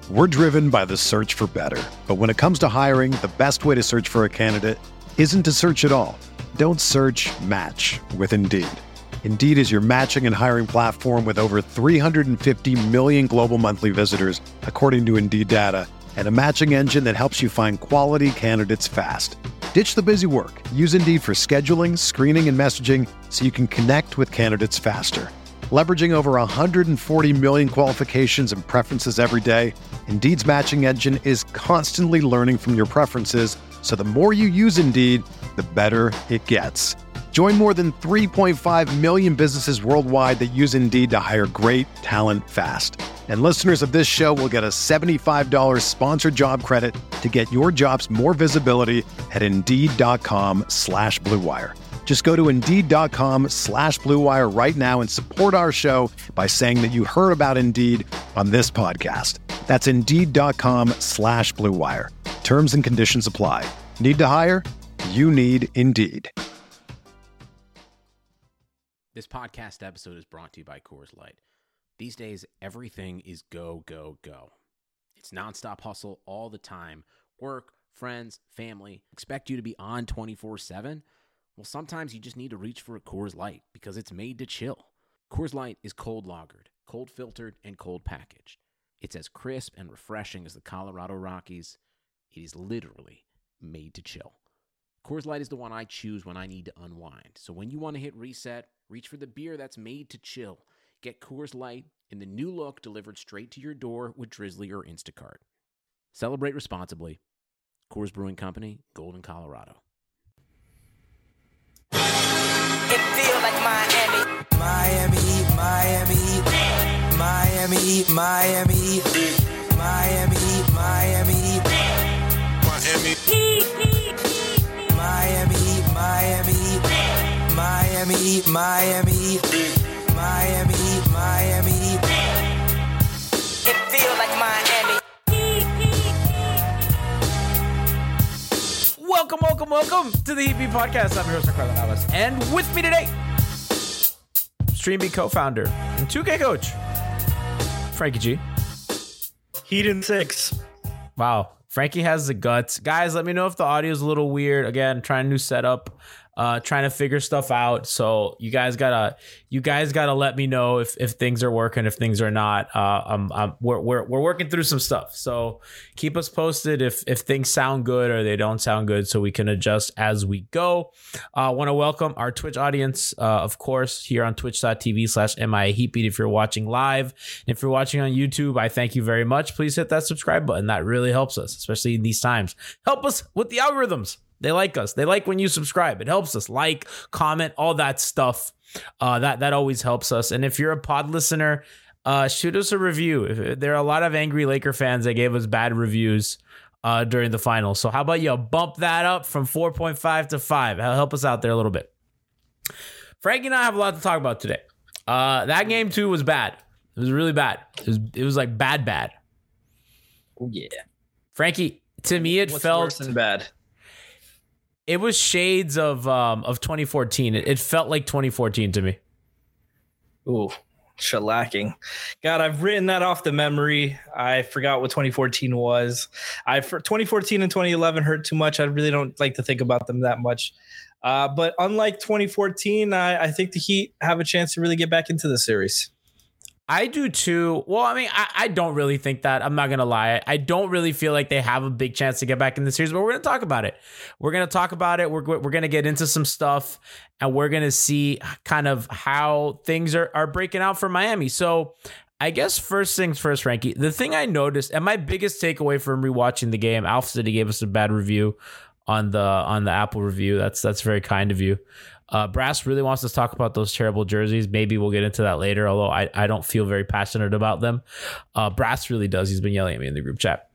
We're driven by the search for better. But when it comes to hiring, the best way to search for a candidate isn't to search at all. Don't search, match with Indeed. Indeed is your matching and hiring platform with over 350 million global monthly visitors, according to Indeed data, and a matching engine that helps you find quality candidates fast. Ditch the busy work. Use Indeed for scheduling, screening, and messaging so you can connect with candidates faster. Leveraging over 140 million qualifications and preferences every day, Indeed's matching engine is constantly learning from your preferences, so the more you use Indeed, the better it gets. Join more than 3.5 million businesses worldwide that use Indeed to hire great talent fast. And listeners of this show will get a $75 sponsored job credit to get your jobs more visibility at Indeed.com/Blue Wire. Just go to Indeed.com/Blue Wire right now and support our show by saying that you heard about Indeed on this podcast. That's Indeed.com/Blue Wire. Terms and conditions apply. Need to hire? You need Indeed. This podcast episode is brought to you by Coors Light. These days, everything is go, go, go. It's nonstop hustle all the time. Work, friends, family, expect you to be on 24/7. Well, sometimes you just need to reach for a Coors Light because it's made to chill. Coors Light is cold lagered, cold filtered, and cold packaged. It's as crisp and refreshing as the Colorado Rockies. It is literally made to chill. Coors Light is the one I choose when I need to unwind. So when you want to hit reset, reach for the beer that's made to chill. Get Coors Light in the new look delivered straight to your door with Drizzly or Instacart. Celebrate responsibly. Coors Brewing Company, Golden, Colorado. It feel like Miami. Miami, Miami, Miami, Miami, Miami, Miami, Miami, Miami, Miami, Miami, Miami, Miami, Miami. It feel like Miami. Welcome to the Heat Beat Podcast. I'm your host, Ricardo Navas, and with me today, StreamBeat co-founder and 2K coach, Frankie G. Heat in 6. Wow, Frankie has the guts. Guys, let me know if the audio is a little weird. Again, trying a new setup, trying to figure stuff out. So you guys gotta let me know if things are working, if things are not. We're working through some stuff. So keep us posted if things sound good or they don't sound good, so we can adjust as we go. Want to welcome our Twitch audience, of course, here on twitch.tv/MIAHeatbeat if you're watching live. And if you're watching on YouTube, I thank you very much. Please hit that subscribe button. That really helps us, especially in these times. Help us with the algorithms. They like us. They like when you subscribe. It helps us. Like, comment, all that stuff. That always helps us. And if you're a pod listener, shoot us a review. There are a lot of angry Laker fans that gave us bad reviews during the finals. So how about you bump that up from 4.5 to 5? Help us out there a little bit. Frankie and I have a lot to talk about today. That game 2 was bad. It was really bad. It was like bad. Oh, yeah. Frankie, to me, it What's felt worse than bad. It was shades of 2014. It felt like 2014 to me. Ooh, shellacking. God, I've written that off the memory. I forgot what 2014 was. 2014 and 2011 hurt too much. I really don't like to think about them that much. But unlike 2014, I think the Heat have a chance to really get back into the series. I do too. Well, I mean, I don't really think that. I'm not going to lie. I don't really feel like they have a big chance to get back in the series, but we're going to talk about it. We're going to talk about it. We're going to get into some stuff, and we're going to see kind of how things are breaking out for Miami. So I guess first things first, Frankie, the thing I noticed, and my biggest takeaway from rewatching the game, Alf said he gave us a bad review on the Apple review. That's very kind of you. Brass really wants to talk about those terrible jerseys. Maybe we'll get into that later, although I don't feel very passionate about them. Brass really does. He's been yelling at me in the group chat.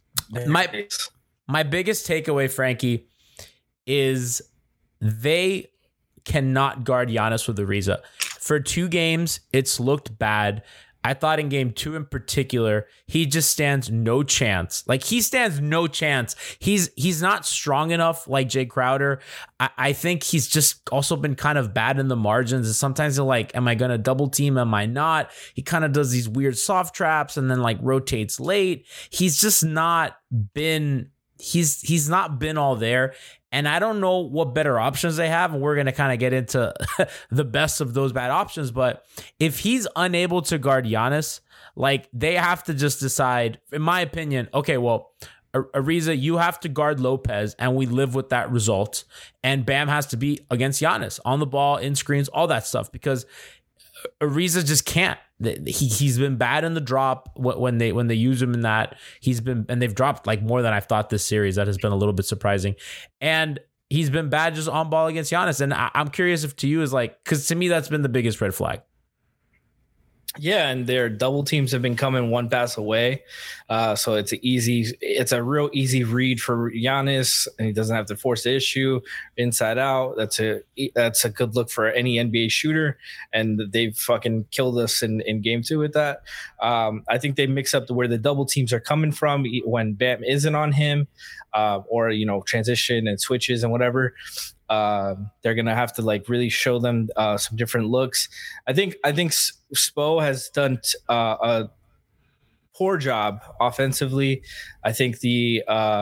My biggest takeaway, Frankie, is they cannot guard Giannis with Ariza. For 2 games, it's looked bad. I thought in game 2 in particular, he just stands no chance. Like, he stands no chance. He's not strong enough like Jay Crowder. I think he's just also been kind of bad in the margins. And sometimes you're like, am I going to double team? Am I not? He kind of does these weird soft traps and then like rotates late. He's just not been, he's not been all there. And I don't know what better options they have. And we're going to kind of get into the best of those bad options. But if he's unable to guard Giannis, like, they have to just decide, in my opinion, okay, well, Ariza, you have to guard Lopez, and we live with that result. And Bam has to be against Giannis on the ball, in screens, all that stuff, because Ariza just can't. He's been bad in the drop when they use him in that. He's been, and they've dropped like more than I thought this series. That has been a little bit surprising. And he's been bad just on ball against Giannis. And I'm curious if to you is like, because to me that's been the biggest red flag. Yeah, and their double teams have been coming one pass away. So it's a real easy read for Giannis, and he doesn't have to force the issue inside out. That's a good look for any NBA shooter, and they've fucking killed us in game 2 with that. I think they mix up where the double teams are coming from when Bam isn't on him, or, transition and switches and whatever. They're gonna have to like really show them some different looks. I think Spo has done a poor job offensively. I think the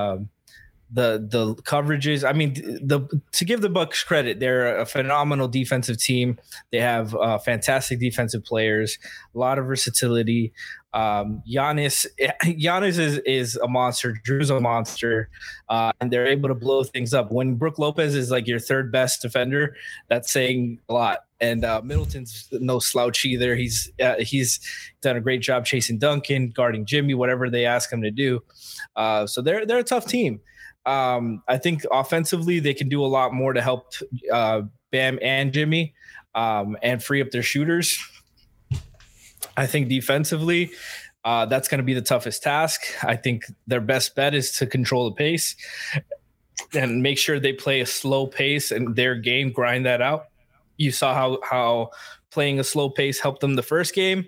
coverages. I mean, to give the Bucks credit, they're a phenomenal defensive team. They have fantastic defensive players, a lot of versatility. Giannis is a monster. Drew's a monster, and they're able to blow things up. When Brook Lopez is like your third best defender, that's saying a lot. And Middleton's no slouch either. He's done a great job chasing Duncan, guarding Jimmy, whatever they ask him to do. So they're a tough team. I think offensively they can do a lot more to help Bam and Jimmy, and free up their shooters. I think defensively, that's going to be the toughest task. I think their best bet is to control the pace and make sure they play a slow pace and their game, grind that out. You saw how playing a slow pace helped them the first game.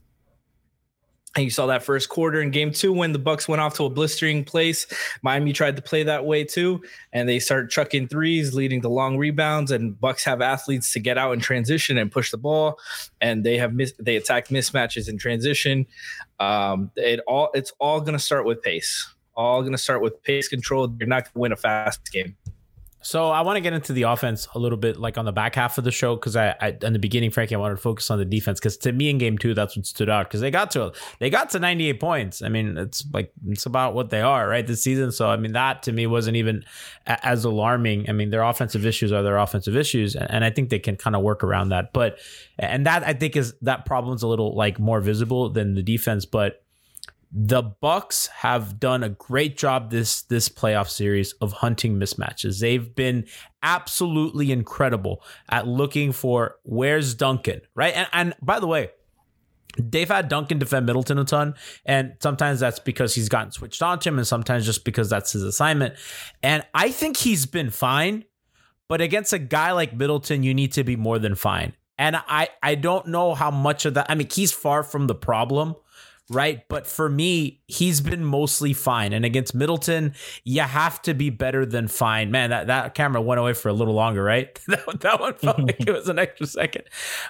And you saw that first quarter in game 2 when the Bucks went off to a blistering place. Miami tried to play that way too, and they start chucking threes, leading to long rebounds. And Bucks have athletes to get out in transition and push the ball, and they attack mismatches in transition. It's all going to start with pace. All going to start with pace control. You're not going to win a fast game. So I want to get into the offense a little bit, like on the back half of the show, because I in the beginning, Frankie, I wanted to focus on the defense, because to me in game 2, that's what stood out, because they got to 98 points. I mean, it's about what they are right this season. So I mean, that to me wasn't even as alarming. I mean, their offensive issues are their offensive issues, and I think they can kind of work around that. And that I think is that problem's a little like more visible than the defense, but. The Bucks have done a great job this playoff series of hunting mismatches. They've been absolutely incredible at looking for where's Duncan, right? And by the way, they've had Duncan defend Middleton a ton, and sometimes that's because he's gotten switched on to him, and sometimes just because that's his assignment. And I think he's been fine, but against a guy like Middleton, you need to be more than fine. And I don't know how much of that. I mean, he's far from the problem. Right. But for me, he's been mostly fine. And against Middleton, you have to be better than fine. Man, that camera went away for a little longer, right? that one felt like it was an extra second.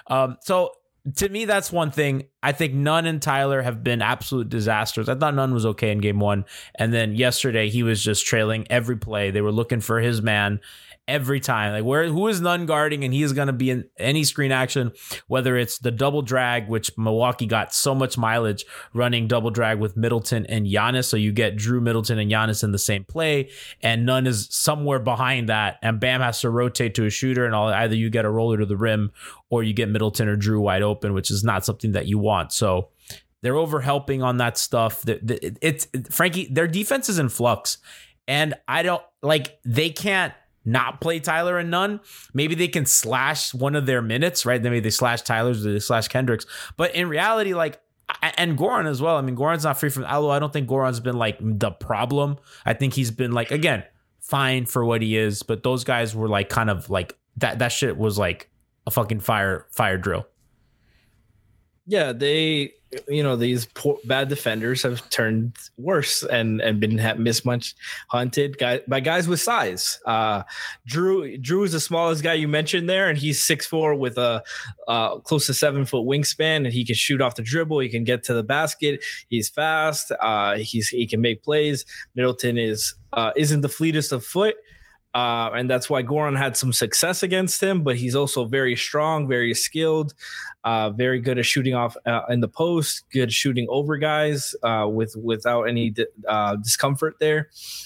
So to me, that's one thing. I think Nunn and Tyler have been absolute disasters. I thought Nunn was okay in game 1. And then yesterday, he was just trailing every play. They were looking for his man every time. Like, who is Nunn guarding? And he's going to be in any screen action, whether it's the double drag, which Milwaukee got so much mileage running double drag with Middleton and Giannis. So you get Drew, Middleton, and Giannis in the same play, and Nunn is somewhere behind that. And Bam has to rotate to a shooter, and either you get a roller to the rim or you get Middleton or Drew wide open, which is not something that you want. So they're over helping on that stuff. It's Frankie, their defense is in flux, and they can't not play Tyler and Nunn. Maybe they can slash one of their minutes, right? Maybe they slash Tyler's or they slash Kendrick's. But in reality, and Goran as well. I mean, Goran's not free from, although I don't think Goran's been like the problem. I think he's been like, again, fine for what he is. But those guys were like kind of like that shit was like a fucking fire drill. Yeah, they these bad defenders have turned worse and been mismatch hunted by guys with size. Drew is the smallest guy you mentioned there, and he's 6'4" with a close to 7 foot wingspan, and he can shoot off the dribble. He can get to the basket. He's fast. He can make plays. Middleton isn't the fleetest of foot. And that's why Goran had some success against him, but he's also very strong, very skilled, very good at shooting off in the post, good shooting over guys without any discomfort there.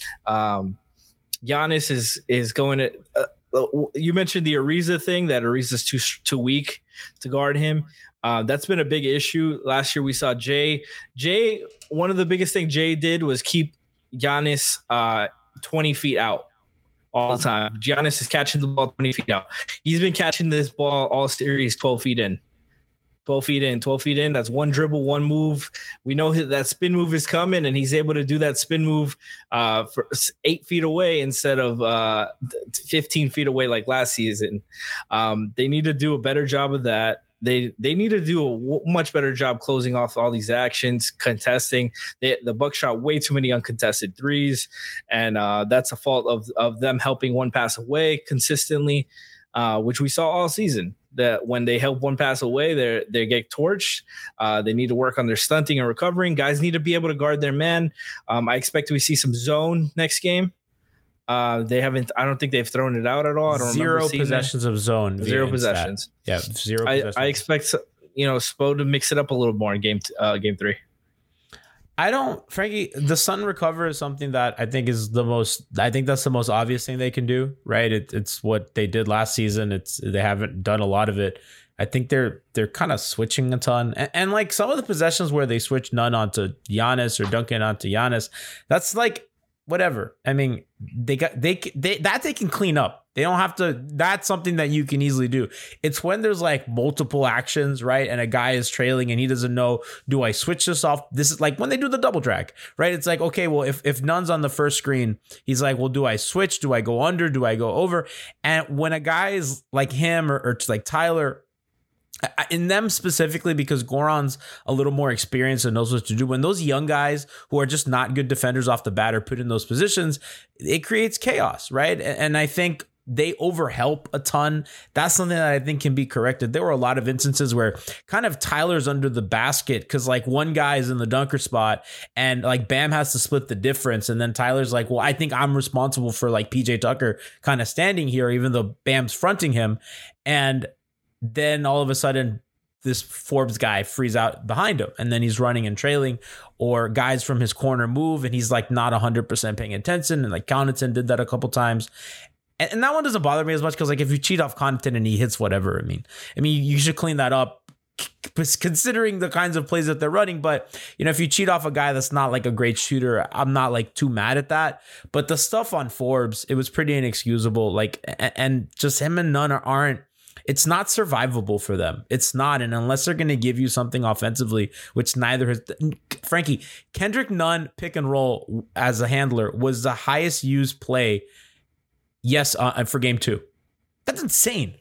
Giannis is going to you mentioned the Ariza thing, that Ariza's too weak to guard him. That's been a big issue. Last year we saw Jay. One of the biggest things Jay did was keep Giannis 20 feet out all the time. Giannis is catching the ball 20 feet out. He's been catching this ball all series 12 feet in. 12 feet in. That's one dribble, one move. We know that spin move is coming, and he's able to do that spin move for 8 feet away instead of 15 feet away like last season. They need to do a better job of that. They need to do a much better job closing off all these actions, contesting. The Bucks shot way too many uncontested threes, and that's a fault of them helping one pass away consistently, which we saw all season. That when they help one pass away, they get torched. They need to work on their stunting and recovering. Guys need to be able to guard their man. I expect we see some zone next game. They haven't. I don't think they've thrown it out at all. I don't Zero possessions of zone. Zero possessions. Yeah, zero. I expect Spo to mix it up a little more in game 3. Frankie, the Sun recover is something that I think is that's the most obvious thing they can do, right? It's what they did last season. They haven't done a lot of it. I think they're kind of switching a ton, and like some of the possessions where they switch Nunn onto Giannis or Duncan onto Giannis, that's like whatever. I mean, they can clean up. They don't have to. That's something that you can easily do. It's when there's like multiple actions, right? And a guy is trailing and he doesn't know, do I switch this off? This is like when they do the double drag, right? It's like, okay, well, if Nunn's on the first screen, he's like, well, do I switch? Do I go under? Do I go over? And when a guy is like him or like Tyler, in them specifically, because Goran's a little more experienced and knows what to do. When those young guys who are just not good defenders off the bat are put in those positions, it creates chaos, right? And I think they overhelp a ton. That's something that I think can be corrected. There were a lot of instances where kind of Tyler's under the basket because like one guy is in the dunker spot and like Bam has to split the difference. And then Tyler's like, well, I think I'm responsible for like PJ Tucker kind of standing here, even though Bam's fronting him. And then all of a sudden, this Forbes guy frees out behind him, and then he's running and trailing, or guys from his corner move, and he's like not 100% paying attention. And like Connaughton did that a couple times. And that one doesn't bother me as much because like if you cheat off Connaughton and he hits whatever, I mean, you should clean that up considering the kinds of plays that they're running. But, if you cheat off a guy that's not like a great shooter, I'm not like too mad at that. But the stuff on Forbes, it was pretty inexcusable. Like, and just him and Nunn aren't. It's not survivable for them. It's not. And unless they're going to give you something offensively, which neither has. Frankie, Kendrick Nunn pick and roll as a handler was the highest used play. Yes, for game 2. That's insane.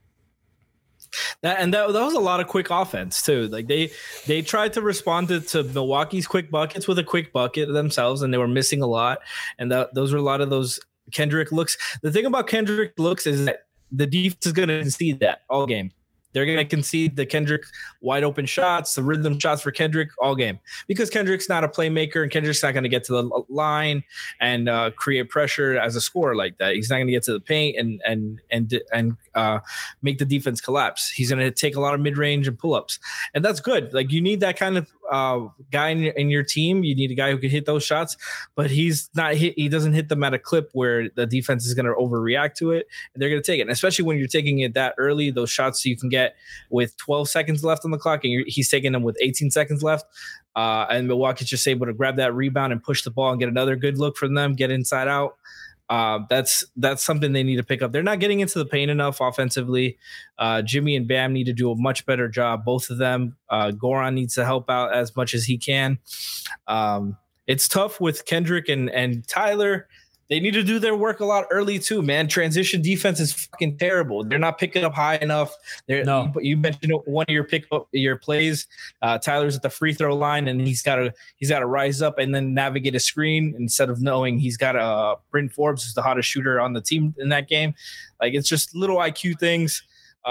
That was a lot of quick offense too. Like they tried to respond to Milwaukee's quick buckets with a quick bucket themselves, and they were missing a lot. And those were a lot of those Kendrick looks. The thing about Kendrick looks is that the defense is going to concede that all game. They're going to concede the Kendrick wide open shots, the rhythm shots for Kendrick all game, because Kendrick's not a playmaker and Kendrick's not going to get to the line and create pressure as a scorer like that. He's not going to get to the paint and make the defense collapse. He's going to take a lot of mid range and pull ups, and that's good. Like you need that kind of guy in your team. You need a guy who can hit those shots, but he's not hit. He doesn't hit them at a clip where the defense is going to overreact to it, and they're going to take it. And especially when you're taking it that early, those shots you can get with 12 seconds left on the clock, and he's taking them with 18 seconds left. And Milwaukee's just able to grab that rebound and push the ball and get another good look from them, get inside out. That's something they need to pick up. They're not getting into the paint enough offensively. Jimmy and Bam need to do a much better job. Both of them. Goran needs to help out as much as he can. It's tough with Kendrick and Tyler. they need to do their work a lot early too, man. Transition defense is fucking terrible. They're not picking up high enough. You mentioned one of your plays. Tyler's at the free throw line, and he's got to rise up and then navigate a screen instead of knowing he's got Bryn Forbes is the hottest shooter on the team in that game. Like, it's just little IQ things.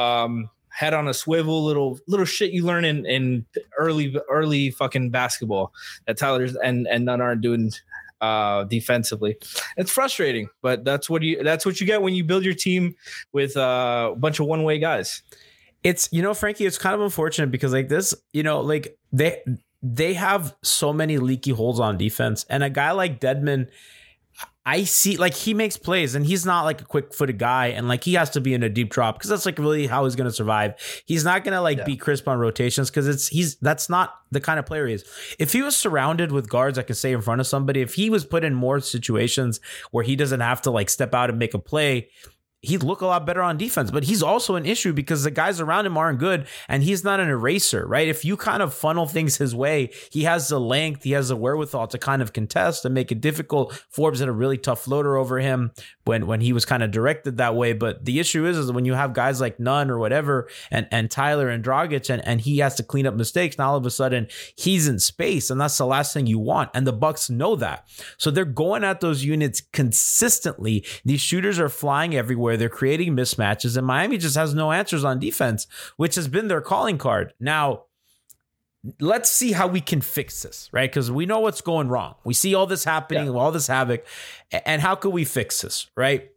Head on a swivel, little shit you learn in early fucking basketball that Tyler's and none aren't doing defensively. It's frustrating, but that's what you get when you build your team with a bunch of one-way guys. It's, Frankie, it's kind of unfortunate because like this, like they have so many leaky holes on defense, and a guy like Dedmon, I see, like, he makes plays and he's not like a quick-footed guy, and like he has to be in a deep drop because that's like really how he's going to survive. He's not going to be crisp on rotations because that's not the kind of player he is. If he was surrounded with guards that can stay in front of somebody, if he was put in more situations where he doesn't have to like step out and make a play, he'd look a lot better on defense. But he's also an issue because the guys around him aren't good, and he's not an eraser, right? If you kind of funnel things his way, he has the length, he has the wherewithal to kind of contest and make it difficult. Forbes had a really tough floater over him when he was kind of directed that way. But the issue is when you have guys like Nunn or whatever, and Tyler and Dragic, and he has to clean up mistakes, now all of a sudden he's in space, and that's the last thing you want. And the Bucks know that. So they're going at those units consistently. These shooters are flying everywhere. They're creating mismatches, and Miami just has no answers on defense, which has been their calling card. Now, let's see how we can fix this, right? Because we know what's going wrong. We see all this happening, all this havoc, and how can we fix this, right?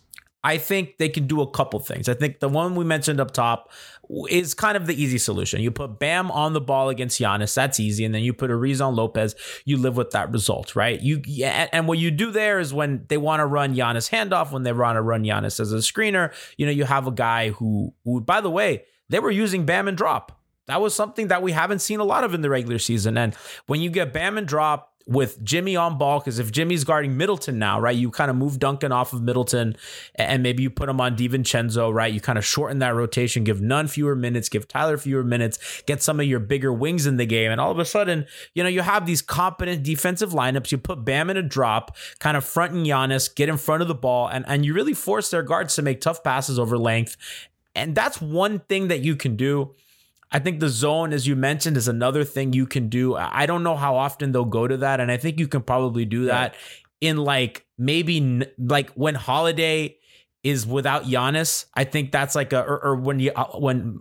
I think they can do a couple things. I think the one we mentioned up top is kind of the easy solution. You put Bam on the ball against Giannis. That's easy. And then you put Ariz on Lopez. You live with that result, right? And what you do there is when they want to run Giannis handoff, when they want to run Giannis as a screener, you have a guy who, by the way, they were using Bam and drop. That was something that we haven't seen a lot of in the regular season. And when you get Bam and drop with Jimmy on ball, because if Jimmy's guarding Middleton now, right, you kind of move Duncan off of Middleton and maybe you put him on DiVincenzo, right? You kind of shorten that rotation, give Nunn fewer minutes, give Tyler fewer minutes, get some of your bigger wings in the game. And all of a sudden, you have these competent defensive lineups. You put Bam in a drop, kind of fronting Giannis, get in front of the ball, and you really force their guards to make tough passes over length. And that's one thing that you can do. I think the zone, as you mentioned, is another thing you can do. I don't know how often they'll go to that. And I think you can probably do that in maybe when Holiday is without Giannis. I think that's like Middleton,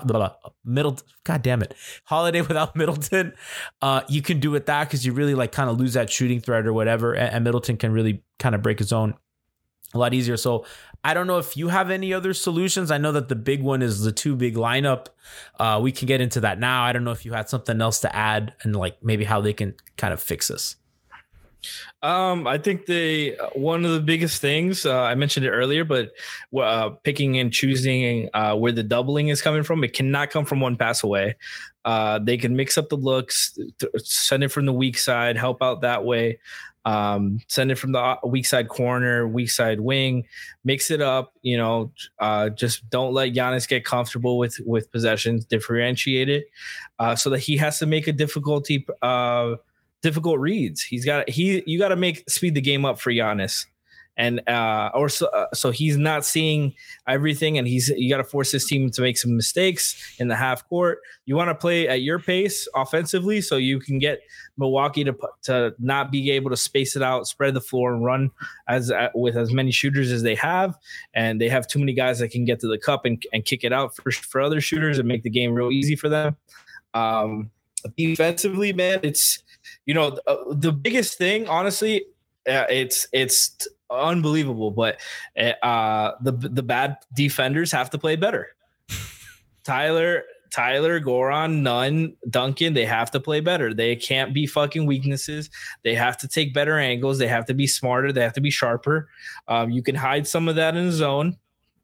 God damn it, Holiday without Middleton. You can do it that because you really kind of lose that shooting threat or whatever. And Middleton can really kind of break his own a lot easier. So I don't know if you have any other solutions. I know that the big one is the 2 big lineup. We can get into that now. I don't know if you had something else to add and maybe how they can kind of fix this. I think one of the biggest things, I mentioned it earlier, but picking and choosing where the doubling is coming from, it cannot come from one pass away. They can mix up the looks, send it from the weak side, help out that way. Send it from the weak side corner, weak side wing, mix it up, just don't let Giannis get comfortable with possessions, differentiate it, so that he has to make a difficult reads. You got to speed the game up for Giannis. And so he's not seeing everything, and you got to force his team to make some mistakes in the half court. You want to play at your pace offensively, so you can get Milwaukee to not be able to space it out, spread the floor, and run with as many shooters as they have. And they have too many guys that can get to the cup and kick it out for other shooters and make the game real easy for them. Defensively, man, it's the biggest thing, honestly. It's unbelievable, but the bad defenders have to play better. Tyler, Goran, Nunn, Duncan, they have to play better. They can't be fucking weaknesses. They have to take better angles. They have to be smarter. They have to be sharper. You can hide some of that in the zone.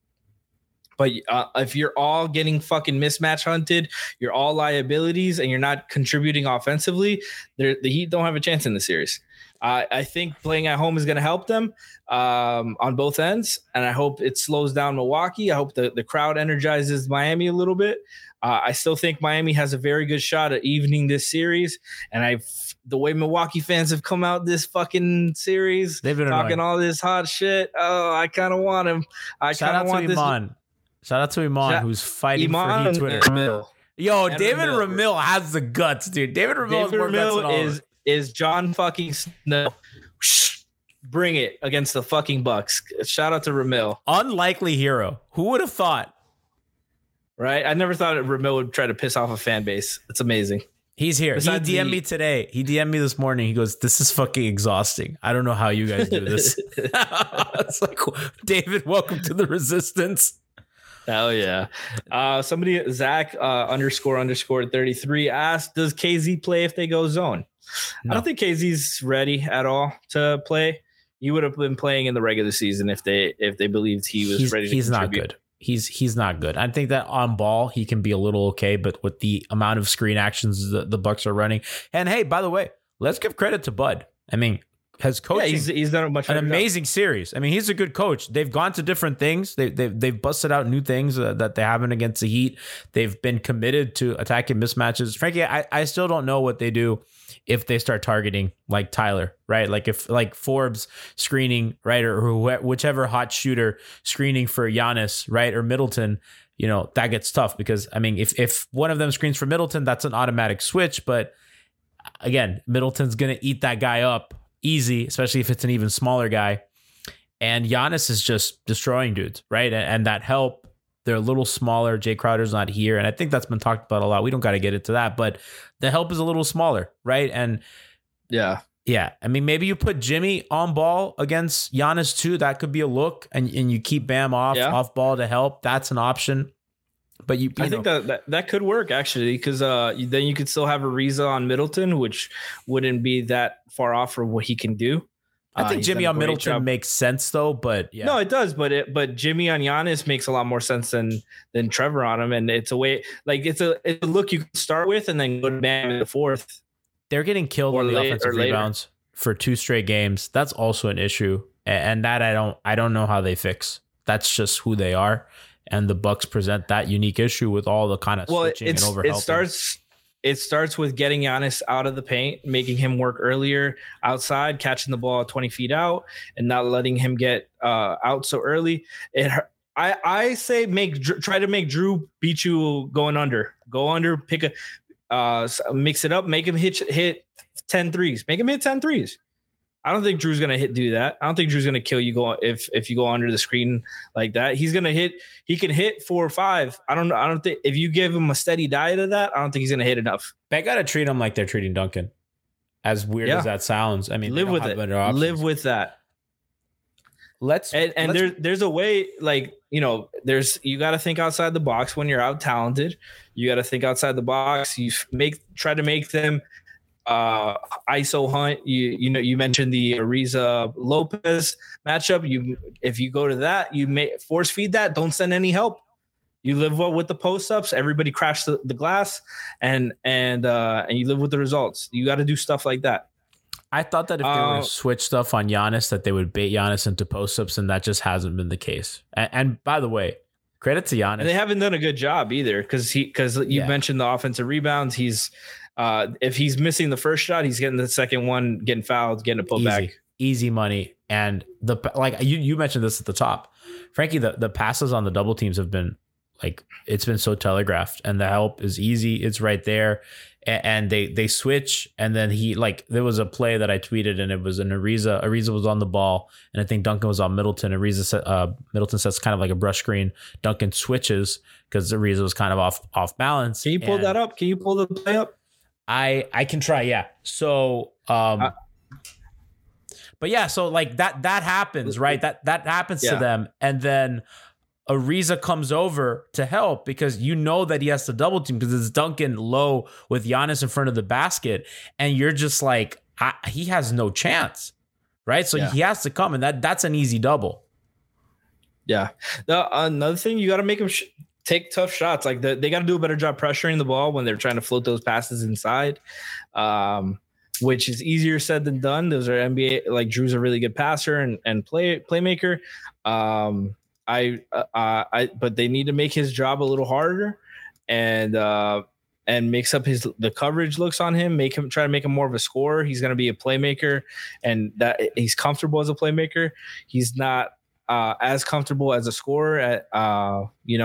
But if you're all getting fucking mismatch hunted, you're all liabilities, and you're not contributing offensively, the Heat don't have a chance in the series. I think playing at home is going to help them on both ends, and I hope it slows down Milwaukee. I hope the crowd energizes Miami a little bit. I still think Miami has a very good shot at evening this series, and the way Milwaukee fans have come out this fucking series, They've been talking annoying. all this hot shit. Oh, I kind of want him. I Shout kind out of to want this. Iman. Shout out to Iman, who's fighting Iman for Heat Twitter. and Ramil. Yo, and David Ramil. Ramil has the guts, dude. David Ramil has David more guts than all of Ramil us. is John fucking Snow. Bring it against the fucking Bucks. Shout out to Ramil. Unlikely hero. Who would have thought? Right? I never thought Ramil would try to piss off a fan base. It's amazing. He's here. Besides He DM'd me today. He DM'd me this morning. He goes, "This is fucking exhausting. I don't know how you guys do this." It's like, David, welcome to the resistance. Hell yeah. Somebody, Zach _ 33 asked, does KZ play if they go zone? No. I don't think KZ's ready at all to play. He would have been playing in the regular season if they believed he was ready to He's not contribute. good. He's not good. I think that on ball he can be a little okay, but with the amount of screen actions the Bucks are running, and hey, by the way, let's give credit to Bud. I mean, has coaching he's done a much an better job. amazing series. I mean, he's a good coach. They've gone to different things. They've busted out new things that they haven't against the Heat. They've been committed to attacking mismatches. Frankly, I still don't know what they do if they start targeting like Tyler, right? Like if like Forbes screening, right, or whichever hot shooter screening for Giannis, right, or Middleton, that gets tough because I mean, if one of them screens for Middleton, that's an automatic switch. But again, Middleton's gonna eat that guy up easy, especially if it's an even smaller guy. And Giannis is just destroying dudes, right? And that help. They're a little smaller. Jay Crowder's not here. And I think that's been talked about a lot. We don't got to get into that, but the help is a little smaller, right? And Yeah. I mean, maybe you put Jimmy on ball against Giannis too. That could be a look. And you keep Bam off ball to help. That's an option. But I think that could work actually, because then you could still have Ariza on Middleton, which wouldn't be that far off from what he can do. I think Jimmy on Middleton makes sense though, but yeah. No, it does, but Jimmy on Giannis makes a lot more sense than Trevor on him, and it's a way like it's a look you can start with and then go to Bam in the fourth. They're getting killed on the offensive rebounds for 2 straight games. That's also an issue, and that I don't know how they fix. That's just who they are, and the Bucks present that unique issue with all the kind of switching and overhelping. It starts with getting Giannis out of the paint, making him work earlier outside, catching the ball 20 feet out, and not letting him get out so early. I say try to make Drew beat you going under. Go under, pick a mix it up, make him hit 10 threes. Make him hit 10 threes. I don't think Drew's gonna do that. I don't think Drew's gonna kill you if you go under the screen like that. He can hit 4 or 5. I don't think if you give him a steady diet of that, I don't think he's gonna hit enough. They gotta treat him like they're treating Duncan. As weird as that sounds. I mean, live with it. Live with that. There's a way, like, you got to think outside the box when you're out talented. You got to think outside the box. You try to make them ISO hunt. You mentioned the Ariza Lopez matchup. If you go to that, you may force feed that. Don't send any help. You live well with the post ups. Everybody crash the glass, and you live with the results. You got to do stuff like that. I thought that if they were to switch stuff on Giannis, that they would bait Giannis into post ups, and that just hasn't been the case. And by the way, credit to Giannis. And they haven't done a good job either, because you mentioned the offensive rebounds. He's if he's missing the first shot, he's getting the second one, getting fouled, getting a putback. Easy money. And you mentioned this at the top, Frankie. The passes on the double teams have been it's been so telegraphed, and the help is easy. It's right there. And they switch, and then there was a play that I tweeted, and it was an Ariza. Ariza was on the ball, and I think Duncan was on Middleton. Middleton sets kind of like a brush screen. Duncan switches because Ariza was kind of off balance. Can you pull that up? Can you pull the play up? I can try, yeah. So but yeah, so that happens, right? That happens to them, and then Ariza comes over to help because that he has to double team because it's Duncan low with Giannis in front of the basket. And you're just like, he has no chance, right? So he has to come, and that's an easy double. Yeah. Another thing, you got to make them take tough shots. Like they got to do a better job pressuring the ball when they're trying to float those passes inside, which is easier said than done. Those are NBA, like Drew's a really good passer and playmaker. But they need to make his job a little harder, and and mix up the coverage looks on him, try to make him more of a scorer. He's going to be a playmaker, and that he's comfortable as a playmaker. He's not as comfortable as a scorer. I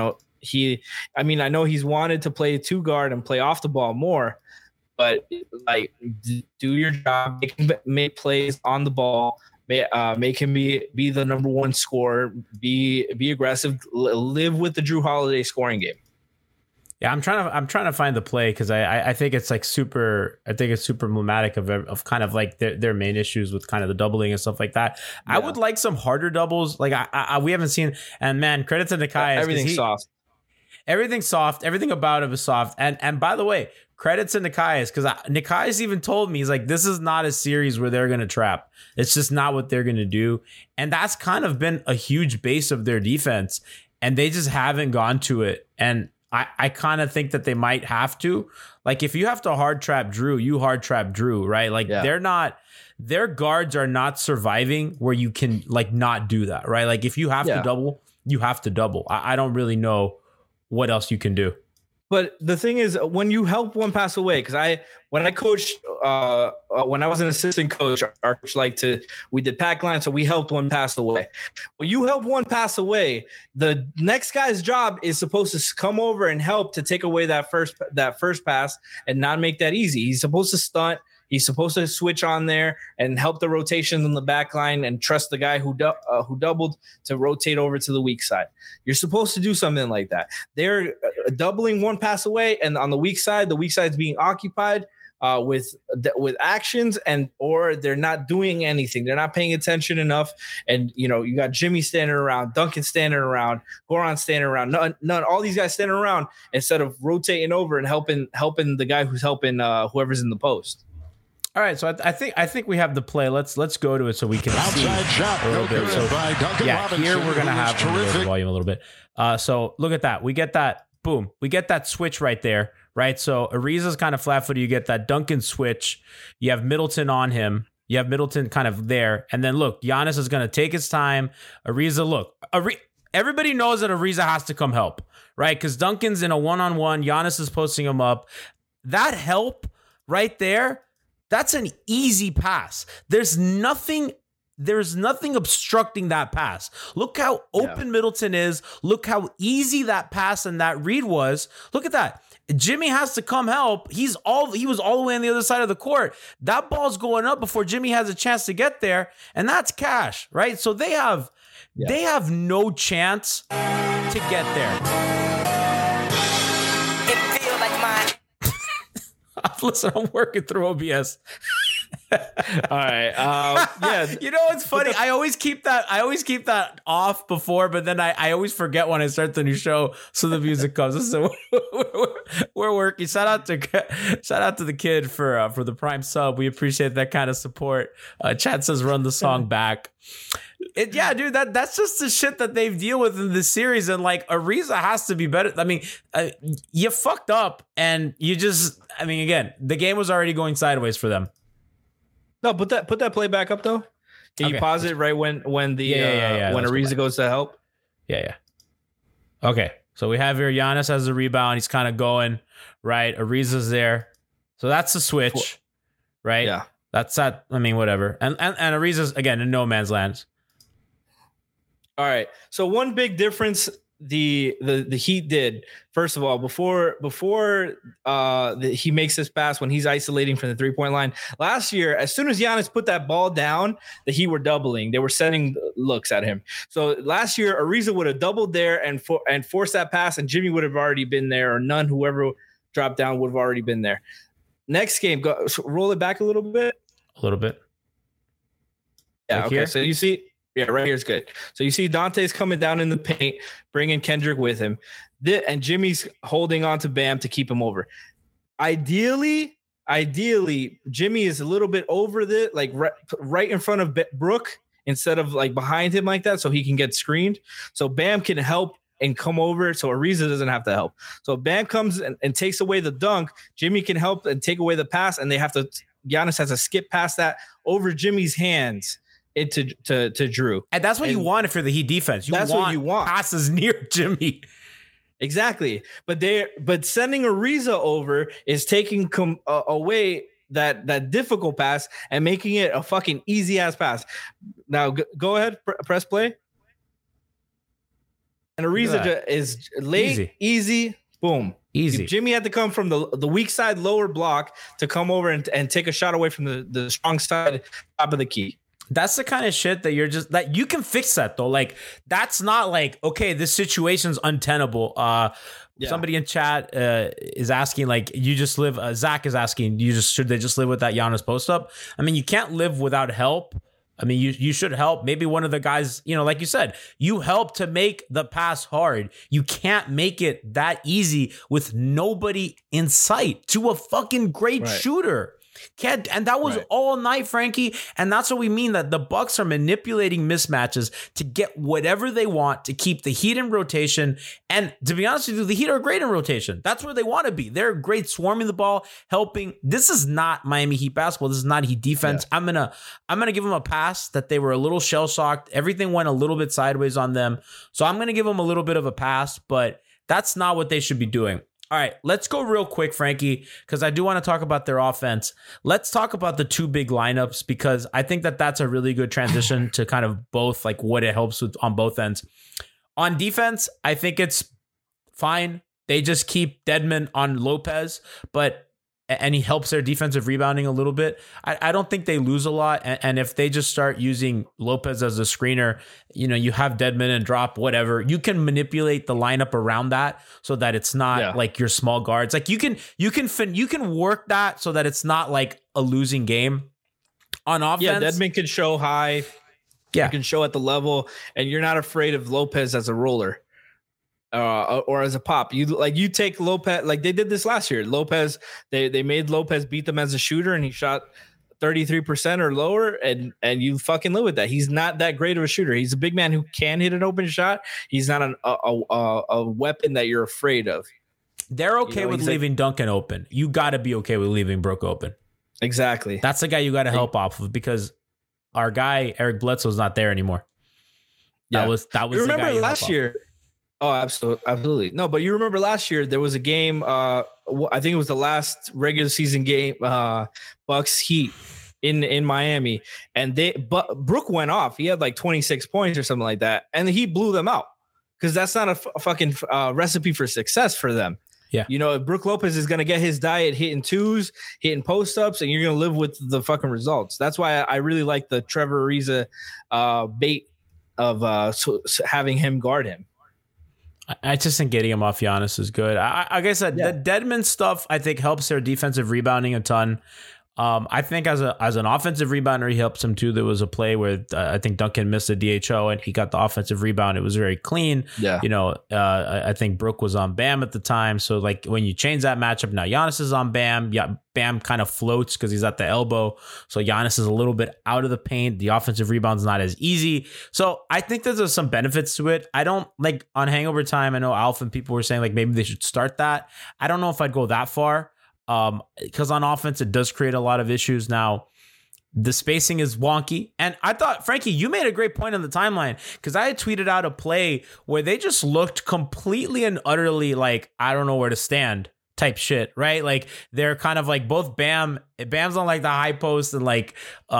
know he's wanted to play 2-guard and play off the ball more, but like do your job, make plays on the ball. Make him be the number one scorer. Be aggressive. Live with the Jrue Holiday scoring game. Yeah, I'm trying to find the play because I think it's like super. I think it's super emblematic of kind of like their main issues with kind of the doubling and stuff like that. Yeah. I would like some harder doubles. Like we haven't seen. And man, credit to Nekias. Everything's soft. Everything's soft. Everything about him is soft. And by the way, credit to Nekias because Nekias even told me, he's like, this is not a series where they're gonna trap. It's just not what they're gonna do. And that's kind of been a huge base of their defense, and they just haven't gone to it. And I kind of think that they might have to. Like, if you have to hard trap Jrue, you hard trap Jrue, right? Like, their guards are not surviving where you can, like, not do that, right? Like, if you have to double, you have to double. I don't really know what else you can do. But the thing is, when you help one pass away, because when I coached, when I was an assistant coach, our coach we did pack line, so we helped one pass away. When you help one pass away, the next guy's job is supposed to come over and help to take away that first pass and not make that easy. He's supposed to stunt. He's supposed to switch on there and help the rotation on the back line and trust the guy who doubled to rotate over to the weak side. You're supposed to do something like that. They're doubling one pass away, and on the weak side's being occupied with actions, or they're not doing anything. They're not paying attention enough. And you got Jimmy standing around, Duncan standing around, Goran standing around. None all these guys standing around instead of rotating over and helping the guy who's helping whoever's in the post. All right, so I think we have the play. Let's go to it so we can see a little bit. So here we're gonna have the volume a little bit. So look at that. We get that. Boom. We get that switch right there. Right. So Ariza's kind of flat-footed. You get that Duncan switch. You have Middleton on him. You have Middleton kind of there, and then look, Giannis is gonna take his time. Ariza, everybody knows that Ariza has to come help, right? Because Duncan's in a one-on-one. Giannis is posting him up. That help right there. That's an easy pass. There's nothing obstructing that pass. Look how open Middleton is. Look how easy that pass and that read was. Look at that. Jimmy has to come help. He was all the way on the other side of the court. That ball's going up before Jimmy has a chance to get there, and that's cash, right? So they have no chance to get there. Listen, I'm working through OBS. All right. Yeah. You know what's funny? I always keep that off before, but then I always forget when I start the new show, so the music comes. So we're working. Shout out to the kid for the Prime sub. We appreciate that kind of support. Chad says run the song back. Dude, that's just the shit that they deal with in this series, and like Ariza has to be better. I mean, you fucked up, and again, the game was already going sideways for them. No, put that play back up though. Can you pause it right when when Ariza goes to help? Yeah. Okay, so we have here Giannis has the rebound. He's kind of going right. Ariza's there, so that's the switch, right? Yeah, that's that. I mean, whatever. And Ariza's again in no man's land. All right. So one big difference the Heat did, first of all, before he makes this pass when he's isolating from the 3-point line last year, as soon as Giannis put that ball down, the Heat were doubling. They were sending looks at him. So last year, Ariza would have doubled there and forced that pass, and Jimmy would have already been there, or none, whoever dropped down would have already been there. Next game, roll it back a little bit. Yeah. Like okay. Here? So you see. Yeah, right here is good. So you see Dante's coming down in the paint, bringing Kendrick with him, and Jimmy's holding on to Bam to keep him over. Ideally, Jimmy is a little bit over right in front of Brook instead of like behind him like that, so he can get screened. So Bam can help and come over, so Ariza doesn't have to help. So Bam comes and takes away the dunk. Jimmy can help and take away the pass, and Giannis has to skip past that over Jimmy's hands into Jrue. And that's what you want if you're the Heat defense. What you want passes near Jimmy. Exactly. But sending Ariza over is taking away that difficult pass and making it a fucking easy ass pass. Now go ahead, press play. And Ariza is late, easy, boom. Easy. Jimmy had to come from the weak side lower block to come over and take a shot away from the strong side top of the key. That's the kind of shit that you're just like, you can fix that though. Like, that's not like, okay, this situation's untenable. Somebody in chat is asking, like, you just live, Zach is asking, should they just live with that Giannis post up? I mean, you can't live without help. I mean, you should help. Maybe one of the guys, like you said, you help to make the pass hard. You can't make it that easy with nobody in sight to a fucking great shooter. And that was all night, Frankie. And that's what we mean, that the Bucks are manipulating mismatches to get whatever they want to keep the Heat in rotation. And to be honest with you, the Heat are great in rotation. That's where they want to be. They're great swarming the ball, helping. This is not Miami Heat basketball. This is not Heat defense. Yeah. I'm gonna give them a pass that they were a little shell shocked. Everything went a little bit sideways on them. So I'm gonna give them a little bit of a pass, but that's not what they should be doing. All right, let's go real quick, Frankie, because I do want to talk about their offense. Let's talk about the two big lineups, because I think that that's a really good transition to kind of both, like what it helps with on both ends. On defense, I think it's fine. They just keep Dedmon on Lopez, and he helps their defensive rebounding a little bit. I don't think they lose a lot. And if they just start using Lopez as a screener, you have Dedmon and drop whatever. You can manipulate the lineup around that so that it's not like your small guards. Like you can work that so that it's not like a losing game on offense. Yeah, Dedmon can show high. Yeah, you can show at the level, and you're not afraid of Lopez as a roller. Or as a pop, you take Lopez, like they did this last year. Lopez, they made Lopez beat them as a shooter, and he shot 33% or lower, and you fucking live with that. He's not that great of a shooter. He's a big man who can hit an open shot. He's not a weapon that you're afraid of. They're okay with leaving Duncan open. You got to be okay with leaving Brook open. Exactly. That's the guy you got to help off of, because our guy Eric Bledsoe's not there anymore. That was the guy you last year. Oh, absolutely. No, but you remember last year there was a game. I think it was the last regular season game, Bucks Heat in Miami, and Brook went off. He had like 26 points or something like that, and he blew them out, because that's not a fucking recipe for success for them. Yeah, if Brook Lopez is gonna get his diet hitting twos, hitting post ups, and you're gonna live with the fucking results. That's why I really like the Trevor Ariza bait of having him guard him. I just think getting him off Giannis is good. Like I said, the Dedmon stuff I think helps their defensive rebounding a ton. I think as an offensive rebounder, he helps him too. There was a play where I think Duncan missed a DHO and he got the offensive rebound. It was very clean. Yeah. I think Brook was on Bam at the time. So like when you change that matchup, now Giannis is on Bam. Yeah, Bam kind of floats because he's at the elbow. So Giannis is a little bit out of the paint. The offensive rebound's not as easy. So I think there's some benefits to it. I don't like on Hangover Time. I know Alpha and people were saying like maybe they should start that. I don't know if I'd go that far. Because on offense, it does create a lot of issues. Now, the spacing is wonky. And I thought, Frankie, you made a great point on the timeline, because I had tweeted out a play where they just looked completely and utterly like, I don't know where to stand type shit, right? Like they're kind of like both Bam's on like the high post, and like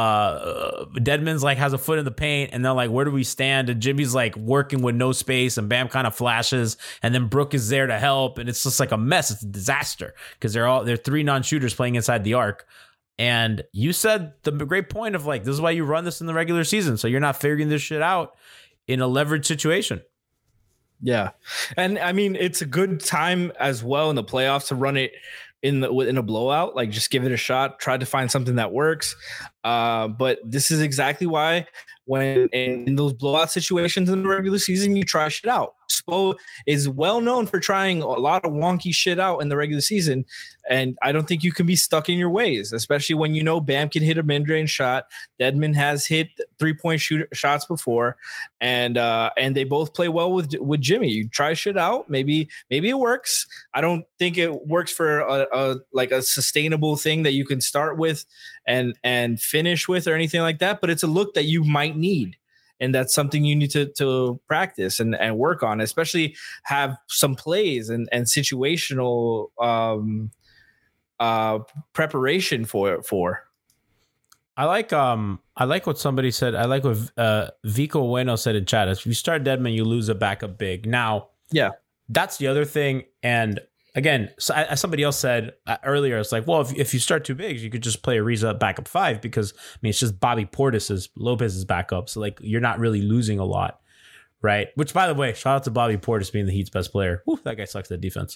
Dedmon's like has a foot in the paint, and they're like, where do we stand? And Jimmy's like working with no space, and Bam kind of flashes, and then Brook is there to help, and it's just like a mess. It's a disaster because they're three non-shooters playing inside the arc. And you said the great point of like, this is why you run this in the regular season, so you're not figuring this shit out in a leveraged situation. Yeah. And I mean, it's a good time as well in the playoffs to run it in a blowout, like just give it a shot, try to find something that works. But this is exactly why when in those blowout situations in the regular season, you try shit out. Spo is well known for trying a lot of wonky shit out in the regular season. And I don't think you can be stuck in your ways, especially when Bam can hit a mid-range shot. Dedmon has hit 3-point shots before, and they both play well with Jimmy. You try shit out, maybe it works. I don't think it works for a sustainable thing that you can start with and finish with or anything like that. But it's a look that you might need. and that's something you need to practice and work on, especially have some plays and situational preparation for. I like what somebody said. I like what Vico Bueno said in chat. If you start Dedmon, you lose a backup big. Now, yeah, that's the other thing. And again, so as somebody else said earlier, it's like, well, if you start two bigs, you could just play Ariza backup 5 because I mean it's just Bobby Portis Lopez's backup. So like you're not really losing a lot, right? Which by the way, shout out to Bobby Portis being the Heat's best player. Whew, that guy sucks at defense.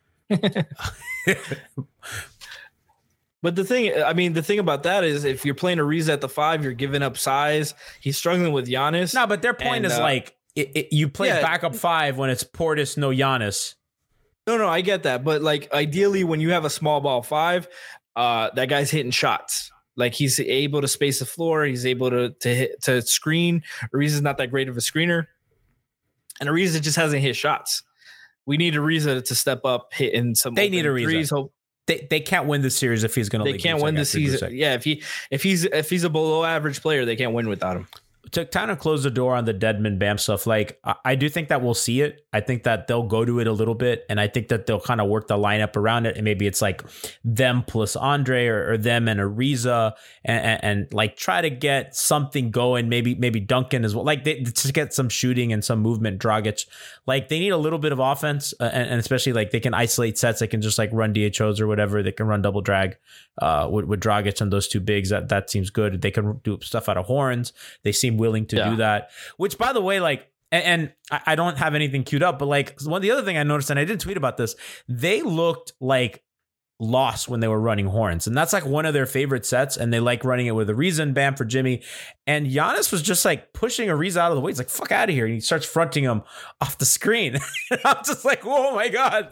But the thing about that is if you're playing Ariza at the 5, you're giving up size. He's struggling with Giannis. No, but their point is like you play backup 5 when it's Portis, no Giannis. No, I get that. But like ideally when you have a small ball 5, that guy's hitting shots. Like he's able to space the floor. He's able to screen. Ariza's not that great of a screener. And Ariza just hasn't hit shots. We need Ariza to step up, hitting some. They need Ariza. They can't win the series if he's going to. They can't win the season. Yeah, if he's a below average player, they can't win without him. To kind of close the door on the Dedmon Bam stuff, like I do think that we'll see it. I think that they'll go to it a little bit, and I think that they'll kind of work the lineup around it. And maybe it's like them plus Andre or them and Ariza, and like try to get something going. Maybe Duncan as well. Like to get some shooting and some movement. Dragic, like they need a little bit of offense, and especially like they can isolate sets. They can just like run DHOs or whatever. They can run double drag with Dragic and those two bigs. That seems good. They can do stuff out of horns. They seem willing to do that, which by the way, like, and I don't have anything queued up, but like the other thing I noticed, and I did tweet about this, they looked like lost when they were running horns, and that's like one of their favorite sets, and they like running it with Ariza and Bam for Jimmy, and Giannis was just like pushing Ariza out of the way. He's like, fuck out of here, and he starts fronting him off the screen. And I'm just like, oh my god,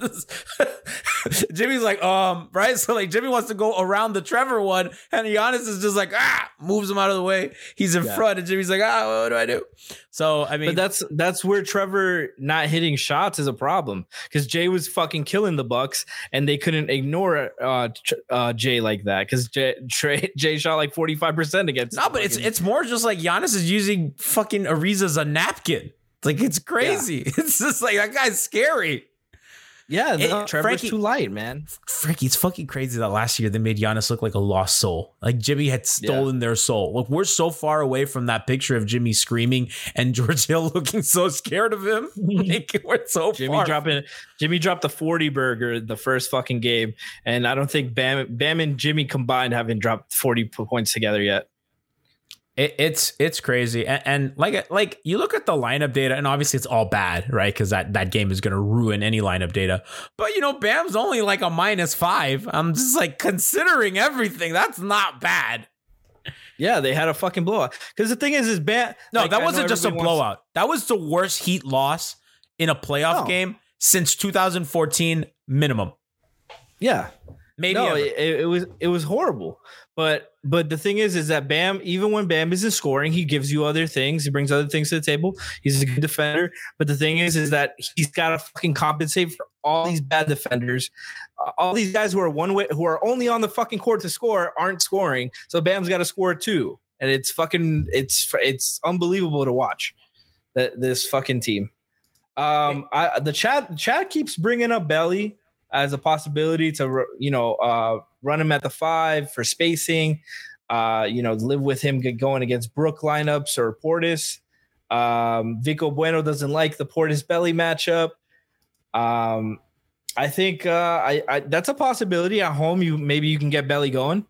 Jimmy's like, right, so like Jimmy wants to go around the Trevor one, and Giannis is just like, moves him out of the way. He's in front, and Jimmy's like, what do I do? So I mean, but that's where Trevor not hitting shots is a problem, because Jay was fucking killing the Bucks, and they couldn't ignore Jay like that, because Jay shot like 45% against. No, but it's more just like Giannis is using fucking Ariza as a napkin. Like it's crazy. Yeah. It's just like that guy's scary. Yeah, Trevor's too light, man. Frankie, it's fucking crazy that last year they made Giannis look like a lost soul. Like Jimmy had stolen their soul. Look, we're so far away from that picture of Jimmy screaming and George Hill looking so scared of him. Like, we're so far. Jimmy dropped the 40 burger the first fucking game, and I don't think Bam and Jimmy combined haven't dropped 40 points together yet. It's crazy, and like you look at the lineup data, and obviously it's all bad, right? Because that game is going to ruin any lineup data. But Bam's only like a -5. I'm just like, considering everything, that's not bad. Yeah, they had a fucking blowout. Because the thing is Bam. No, like, that wasn't just a blowout. That was the worst Heat loss in a playoff game since 2014 minimum. Yeah, maybe. No, it was horrible. But the thing is that Bam, even when Bam isn't scoring, he gives you other things. He brings other things to the table. He's a good defender. But the thing is that he's got to fucking compensate for all these bad defenders. All these guys who are only on the fucking court to score aren't scoring. So Bam's got to score too. And it's unbelievable to watch this fucking team. The chat keeps bringing up Belly as a possibility to run him at the 5 for spacing, live with him going against Brook lineups or Portis. Vico Bueno doesn't like the Portis Belly matchup. I think that's a possibility at home. Maybe you can get Belly going.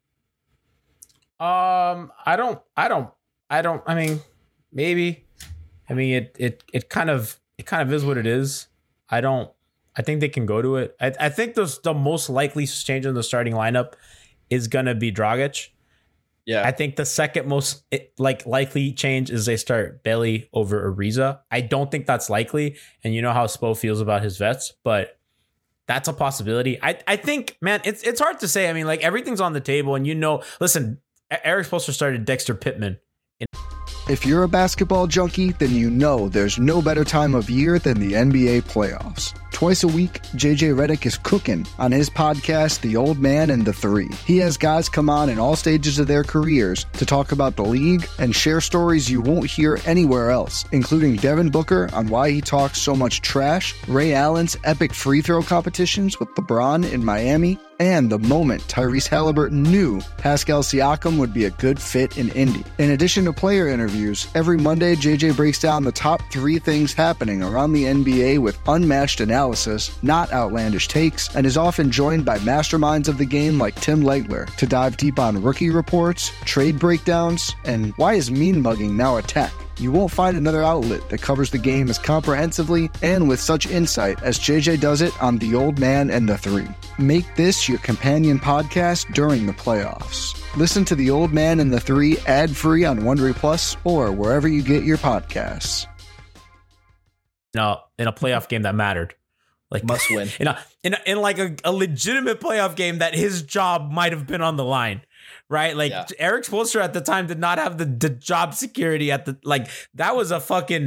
I mean, maybe. I mean, it kind of is what it is. I think they can go to it. I think the most likely change in the starting lineup is going to be Dragic. Yeah. I think the second most likely change is they start Belly over Ariza. I don't think that's likely. And you know how Spo feels about his vets, but that's a possibility. I think, man, it's hard to say. I mean, like everything's on the table, and listen, Eric Spoelstra started Dexter Pittman If you're a basketball junkie, then you know there's no better time of year than the NBA playoffs. Twice a week, JJ Redick is cooking on his podcast, The Old Man and the Three. He has guys come on in all stages of their careers to talk about the league and share stories you won't hear anywhere else, including Devin Booker on why he talks so much trash, Ray Allen's epic free throw competitions with LeBron in Miami, and the moment Tyrese Halliburton knew Pascal Siakam would be a good fit in Indy. In addition to player interviews, every Monday JJ breaks down the top 3 things happening around the NBA with unmatched analysis, not outlandish takes, and is often joined by masterminds of the game like Tim Legler to dive deep on rookie reports, trade breakdowns, and why is mean mugging now a tech? You won't find another outlet that covers the game as comprehensively and with such insight as JJ does it on The Old Man and the Three. Make this your companion podcast during the playoffs. Listen to The Old Man and the Three ad-free on Wondery Plus or wherever you get your podcasts. No, in a playoff game that mattered. Like Must win. In like a legitimate playoff game that his job might have been on the line. Right? Like Eric Spoelstra at the time did not have the job security at the, like, that was a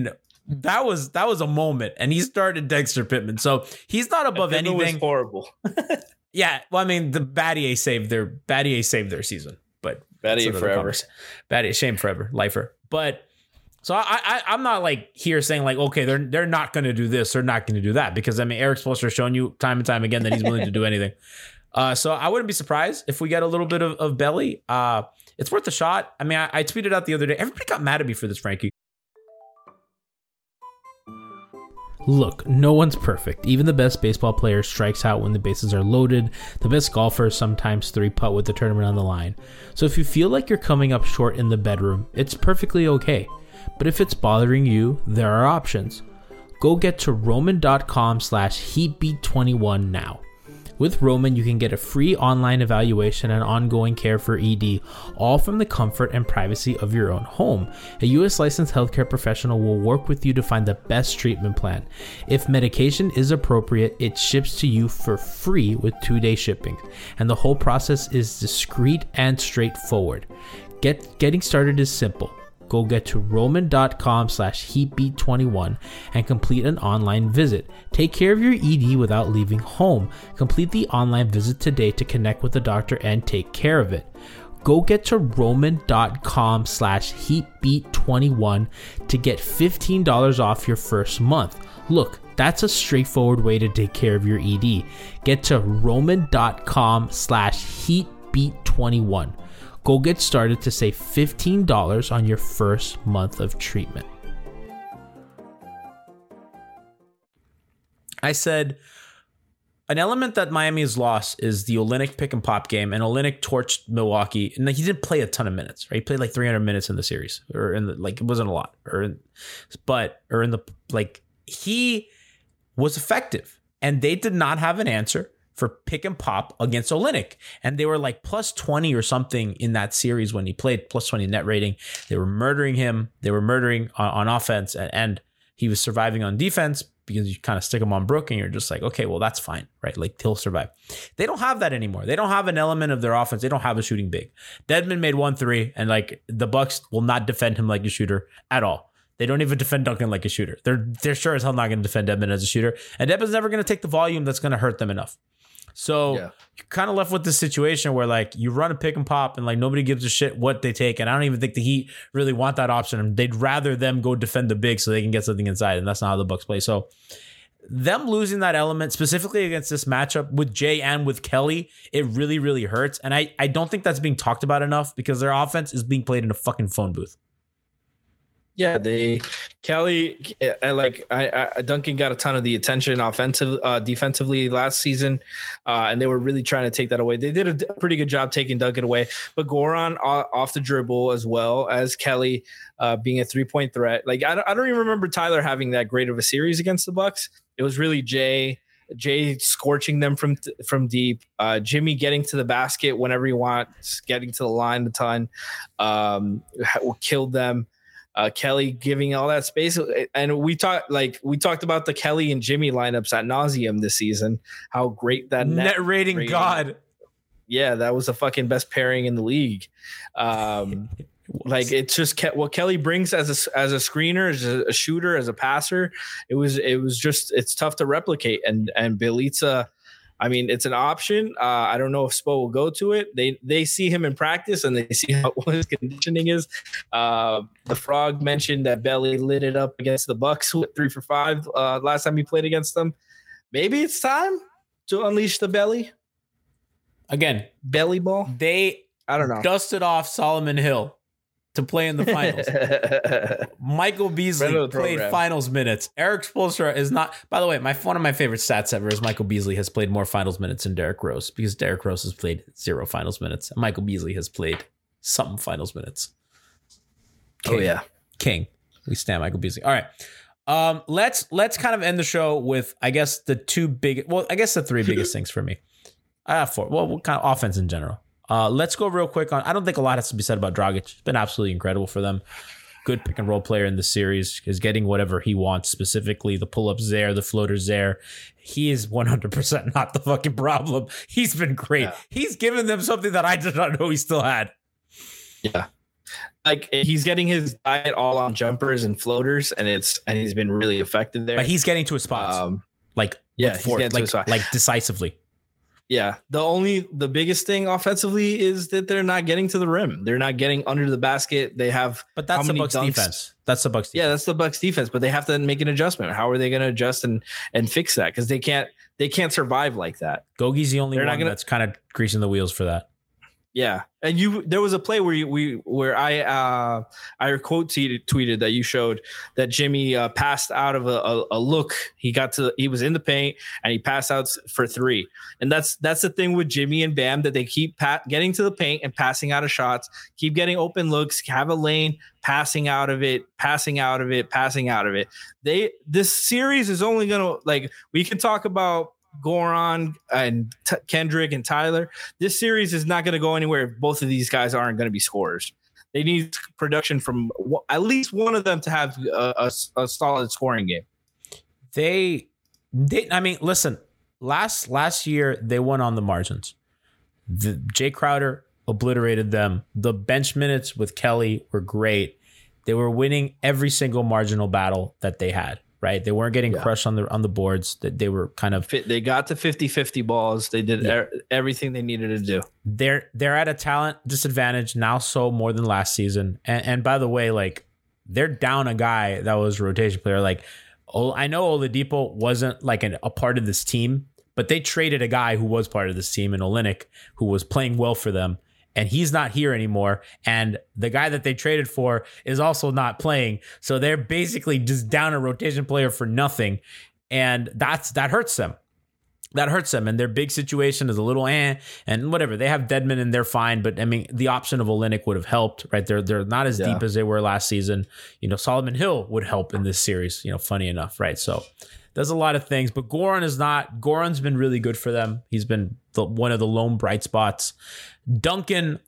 moment, and he started Dexter Pittman. So he's not above anything. Was horrible. Yeah. Well, I mean, the Battier saved their season, but Battier forever. Battier, shame forever, lifer. But so I'm not like here saying like, okay, they're not going to do this, they're not going to do that, because I mean, Eric Spoelstra has shown you time and time again that he's willing to do anything. So I wouldn't be surprised if we get a little bit of belly. It's worth a shot. I mean, I tweeted out the other day. Everybody got mad at me for this, Frankie. Look, no one's perfect. Even the best baseball player strikes out when the bases are loaded. The best golfers sometimes 3-putt with the tournament on the line. So if you feel like you're coming up short in the bedroom, it's perfectly okay. But if it's bothering you, there are options. Go get to Roman.com/HeatBeat21 now. With Roman, you can get a free online evaluation and ongoing care for ED, all from the comfort and privacy of your own home. A U.S. licensed healthcare professional will work with you to find the best treatment plan. If medication is appropriate, it ships to you for free with 2-day shipping, and the whole process is discreet and straightforward. Getting started is simple. Go get to Roman.com/HeatBeat21 and complete an online visit. Take care of your ED without leaving home. Complete the online visit today to connect with the doctor and take care of it. Go get to Roman.com/HeatBeat21 to get $15 off your first month. Look, that's a straightforward way to take care of your ED. Get to Roman.com/HeatBeat21. Go get started to save $15 on your first month of treatment. I said an element that Miami has lost is the Olynyk pick and pop game, and Olynyk torched Milwaukee, and he didn't play a ton of minutes, right? He played like 300 minutes in the series, or in the, like, it wasn't a lot, he was effective, and they did not have an answer for pick and pop against Olynyk. And they were like plus 20 or something in that series when he played, plus 20 net rating. They were murdering him. They were murdering on offense, and he was surviving on defense because you kind of stick him on Brook and you're just like, okay, well, that's fine, right? Like, he'll survive. They don't have that anymore. They don't have an element of their offense. They don't have a shooting big. Dedmon made 1-3, and like the Bucks will not defend him like a shooter at all. They don't even defend Duncan like a shooter. They're sure as hell not going to defend Dedmon as a shooter. And Dedmon's never going to take the volume that's going to hurt them enough. So you're kind of left with this situation where like you run a pick and pop and like nobody gives a shit what they take. And I don't even think the Heat really want that option. They'd rather them go defend the big so they can get something inside. And that's not how the Bucks play. So them losing that element specifically against this matchup with Jay and with Kelly, it really, really hurts. And I don't think that's being talked about enough because their offense is being played in a fucking phone booth. Yeah, Kelly, Duncan got a ton of the attention defensively last season, and they were really trying to take that away. They did a pretty good job taking Duncan away, but Goran off the dribble as well as Kelly being a 3-point threat. Like I don't even remember Tyler having that great of a series against the Bucks. It was really Jay scorching them from deep, Jimmy getting to the basket whenever he wants, getting to the line a ton, killed them. Kelly giving all that space, and we talked about the Kelly and Jimmy lineups ad nauseum this season. How great that net rating. God, yeah, that was the fucking best pairing in the league. Like it's just what Kelly brings as a screener, as a shooter, as a passer. It's tough to replicate. And Bjelica, I mean, it's an option. I don't know if Spo will go to it. They see him in practice and they see what his conditioning is. The Frog mentioned that Belly lit it up against the Bucks with 3 for 5 last time he played against them. Maybe it's time to unleash the Belly. Again, Belly ball. I don't know. Dusted off Solomon Hill to play in the finals. Michael Beasley played finals minutes. Eric Spoelstra is not. By the way, one of my favorite stats ever is Michael Beasley has played more finals minutes than Derrick Rose, because Derrick Rose has played 0 finals minutes. And Michael Beasley has played some finals minutes. King. Oh yeah, King. We stand Michael Beasley. All right. Let's kind of end the show with, I guess, the 3 biggest things for me. 4. Well, kind of offense in general. Let's go real quick on. I don't think a lot has to be said about Dragic. It's been absolutely incredible for them. Good pick and roll player in the series, is getting whatever he wants, specifically the pull-ups there, the floaters there. He is 100% not the fucking problem. He's been great. Yeah. He's given them something that I did not know he still had. Yeah. Like he's getting his diet all on jumpers and floaters, and he's been really effective there. But he's getting to his spots. Decisively. Yeah. The biggest thing offensively is that they're not getting to the rim. They're not getting under the basket. They have, but that's the Bucks defense. That's the Bucks defense. Yeah, that's the Bucks defense, but they have to make an adjustment. How are they going to adjust and fix that? Because they can't survive like that. Gogi's the only one that's kind of greasing the wheels for that. Yeah. And there was a play where I quote tweeted that you showed that Jimmy passed out of a look. He was in the paint and he passed out for 3. And that's the thing with Jimmy and Bam, that they keep getting to the paint and passing out of shots, keep getting open looks, have a lane, passing out of it. This series is only going to, like, we can talk about Goran and Kendrick and Tyler. This series is not going to go anywhere if both of these guys aren't going to be scorers. They need production from at least one of them to have a solid scoring game. I mean, listen, last year they won on the margins. Jay Crowder obliterated them. The bench minutes with Kelly were great. They were winning every single marginal battle that they had. Right, they weren't getting crushed on the boards. That they were kind of. They got to 50-50 balls. They did everything they needed to do. They're at a talent disadvantage now, so more than last season. And by the way, like, they're down a guy that was a rotation player. Like, I know Oladipo wasn't like a part of this team, but they traded a guy who was part of this team in Olynyk, who was playing well for them. And he's not here anymore. And the guy that they traded for is also not playing. So they're basically just down a rotation player for nothing. And that hurts them. That hurts them. And their big situation is a little and whatever. They have Dedmon and they're fine. But I mean, the option of Olynyk would have helped, right? They're not as deep as they were last season. Solomon Hill would help in this series, funny enough, right? So there's a lot of things, but Goran's been really good for them. He's been one of the lone bright spots. Duncan,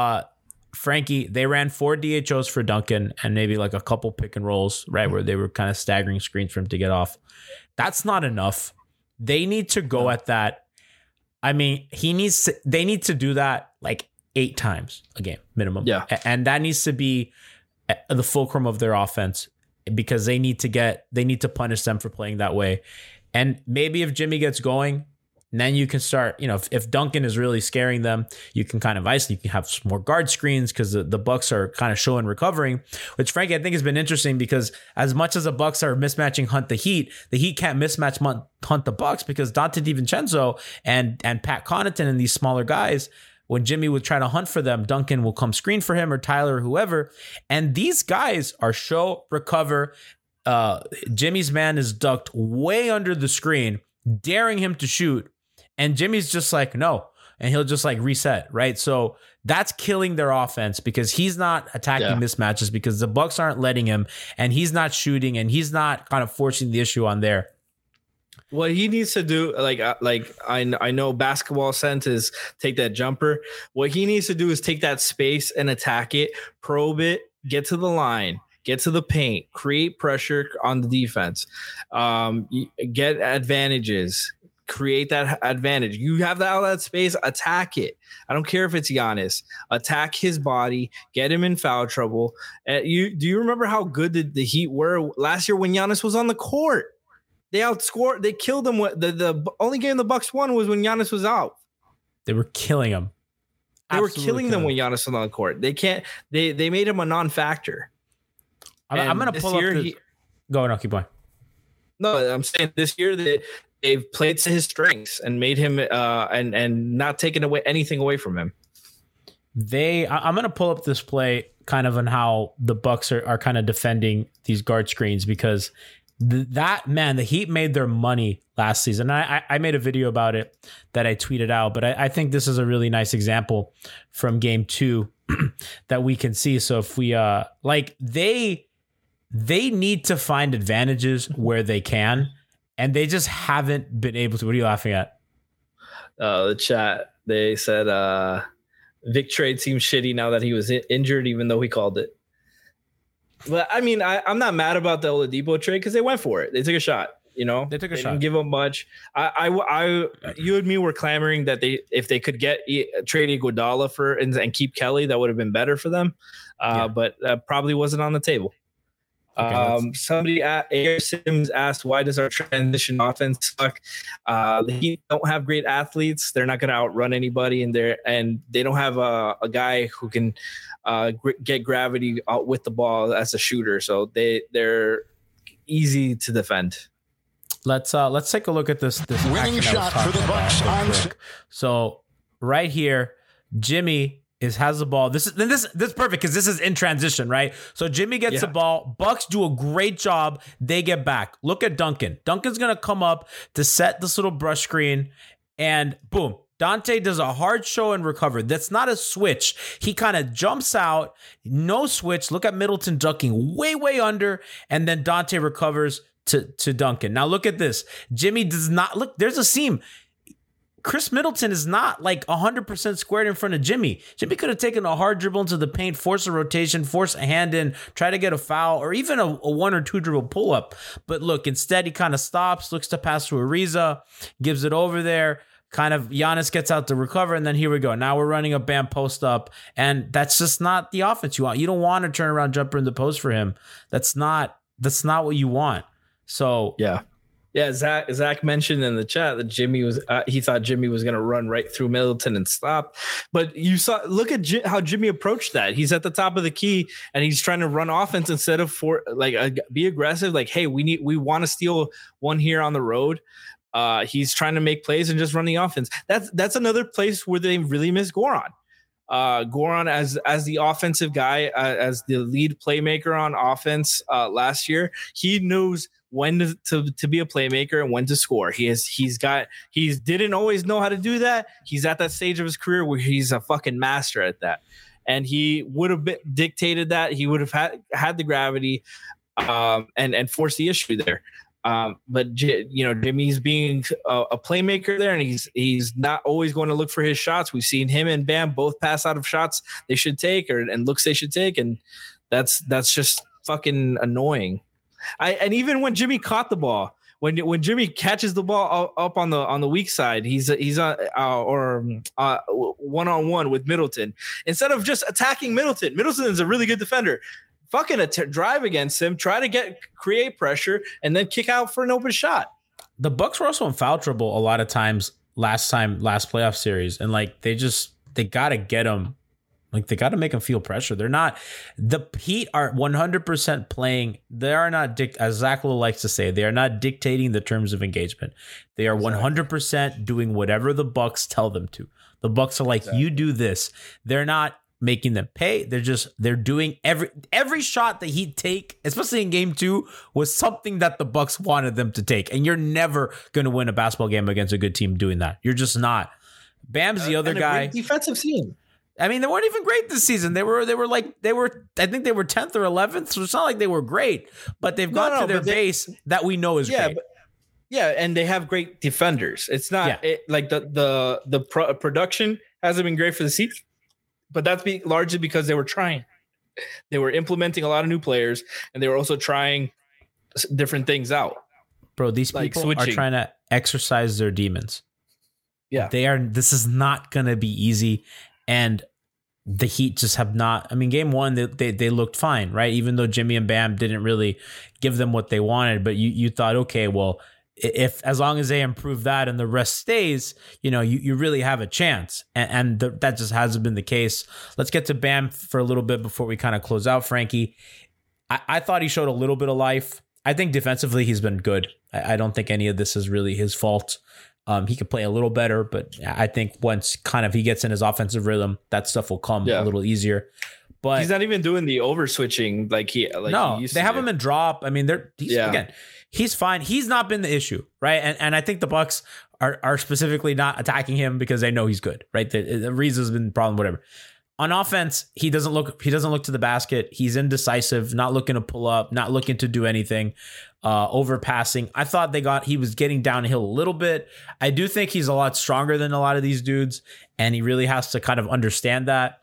Frankie, they ran 4 DHOs for Duncan and maybe like a couple pick and rolls, right, where they were kind of staggering screens for him to get off. That's not enough. They need to go at that. I mean, they need to do that like 8 times a game minimum. Yeah. And that needs to be the fulcrum of their offense, because they need to punish them for playing that way. And maybe if Jimmy gets going, then you can start, if Duncan is really scaring them, you can kind of isolate, you can have some more guard screens, because the Bucks are kind of showing recovering, which frankly, I think has been interesting, because as much as the Bucks are mismatching Hunt the Heat can't mismatch Hunt the Bucks, because Dante DiVincenzo and Pat Connaughton and these smaller guys, when Jimmy would try to hunt for them, Duncan will come screen for him, or Tyler or whoever. And these guys are show, recover. Jimmy's man is ducked way under the screen, daring him to shoot. And Jimmy's just like, no. And he'll just like reset, right? So that's killing their offense, because he's not attacking mismatches, because the Bucks aren't letting him, and he's not shooting, and he's not kind of forcing the issue on there. What he needs to do, I know basketball sense is take that jumper. What he needs to do is take that space and attack it, probe it, get to the line, get to the paint, create pressure on the defense, get advantages, create that advantage. You have that space, attack it. I don't care if it's Giannis. Attack his body, get him in foul trouble. Do you remember how good the Heat were last year when Giannis was on the court? They outscored. They killed him. The only game the Bucks won was when Giannis was out. They were killing him. They were killing them when Giannis was on the court. They can't. They made him a non-factor. I'm going to pull up. Go on, keep going. No, I'm saying this year they've played to his strengths and made him and not taken anything away from him. I'm going to pull up this play kind of on how the Bucks are kind of defending these guard screens, because the Heat made their money last season. I made a video about it that I tweeted out, but I think this is a really nice example from game 2 that we can see. So if we they need to find advantages where they can, and they just haven't been able to. What are you laughing at? The chat, they said Vic trade seems shitty now that he was injured, even though he called it. But I mean, I'm not mad about the Oladipo trade because they went for it. They took a shot. They didn't give up much. You and me were clamoring that if they could trade Iguodala and keep Kelly, that would have been better for them. But that probably wasn't on the table. Okay, somebody at Air Sims asked, why does our transition offense suck? The Heat don't have great athletes. They're not going to outrun anybody in there, and they don't have a guy who can get gravity out with the ball as a shooter. So they're easy to defend. Let's take a look at this winning shot for the Bucks. So right here, Jimmy has the ball. This is perfect because this is in transition, right? So Jimmy gets the ball. Bucks do a great job. They get back. Look at Duncan. Duncan's gonna come up to set this little brush screen, and boom, Dante does a hard show and recover. That's not a switch. He kind of jumps out, no switch. Look at Middleton ducking way under, and then Dante recovers to Duncan. Now look at this. Jimmy does not look. There's a seam. Chris Middleton is not like 100% squared in front of Jimmy. Jimmy could have taken a hard dribble into the paint, force a rotation, force a hand in, try to get a foul, or even a 1 or 2 dribble pull up. But look, instead he kind of stops, looks to pass to Ariza, gives it over there. Kind of Giannis gets out to recover, and then here we go. Now we're running a Bam post up, and that's just not the offense you want. You don't want to turn around jumper in the post for him. That's not what you want. So yeah, Zach mentioned in the chat that Jimmy was he thought Jimmy was going to run right through Middleton and stop. But look at how Jimmy approached that. He's at the top of the key and he's trying to run offense instead of be aggressive. Like, hey, we want to steal one here on the road. He's trying to make plays and just run the offense. That's another place where they really miss Goran. Goran as the offensive guy, as the lead playmaker on offense last year. He knows when to be a playmaker and when to score. He didn't always know how to do that. He's at that stage of his career where he's a fucking master at that. And he would have dictated that. He would have had the gravity and forced the issue there. But Jimmy's being a playmaker there, and he's not always going to look for his shots. We've seen him and Bam both pass out of shots they should take and looks they should take, and that's just fucking annoying. And even when Jimmy caught the ball, when Jimmy catches the ball up on the weak side, he's one-on-one with Middleton. Instead of just attacking Middleton is a really good defender. Fucking drive against him, try to create pressure, and then kick out for an open shot. The Bucks were also in foul trouble a lot of times last playoff series, and they gotta get him. Like, they got to make them feel pressure. The Heat are 100% playing. They are not, as Zach Lowe likes to say, they are not dictating the terms of engagement. They are 100% doing whatever the Bucks tell them to. The Bucks are like, you do this. They're not making them pay. They're doing every shot that Heat take, especially in game 2, was something that the Bucks wanted them to take. And you're never going to win a basketball game against a good team doing that. You're just not. Bam's the other guy. Defensive team. I mean, they weren't even great this season. I think they were 10th or 11th. So it's not like they were great, but they've gone to their base that we know is great. And they have great defenders. It's not like the production hasn't been great for the Heat, but that's largely because they were trying. They were implementing a lot of new players, and they were also trying different things out. Bro, these people are trying to exercise their demons. Yeah. This is not going to be easy. And the Heat just have not. I mean, game one, they looked fine, right? Even though Jimmy and Bam didn't really give them what they wanted. But you thought, okay, well, if as long as they improve that and the rest stays, you really have a chance. And that just hasn't been the case. Let's get to Bam for a little bit before we kind of close out, Frankie. I thought he showed a little bit of life. I think defensively he's been good. I don't think any of this is really his fault. He could play a little better, but I think once kind of he gets in his offensive rhythm, that stuff will come a little easier. But he's not even doing the over switching like he used they to have do. him in drop. I mean, again, he's fine. He's not been the issue, right? And I think the Bucks are specifically not attacking him because they know he's good, right? The Reason's been the problem, whatever. On offense, he doesn't look to the basket. He's indecisive, not looking to pull up, not looking to do anything. Overpassing. I thought he was getting downhill a little bit. I do think he's a lot stronger than a lot of these dudes, and he really has to kind of understand that.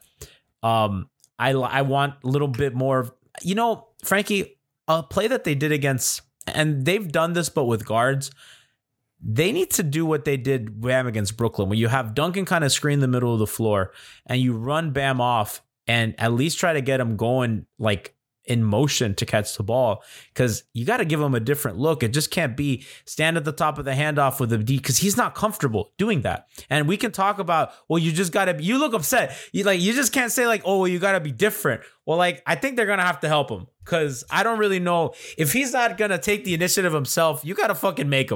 I want a little bit more, Frankie, a play that they did against, and they've done this, but with guards. They need to do what they did Bam against Brooklyn, where you have Duncan kind of screen the middle of the floor and you run Bam off and at least try to get him going like in motion to catch the ball, because you got to give him a different look. It just can't be stand at the top of the handoff with a D, because he's not comfortable doing that. And we can talk about, well, you just got to, you look upset. You just can't say like, oh, well, you got to be different. Well, like, I think they're going to have to help him, because I don't really know if he's not going to take the initiative himself. You got to fucking make him.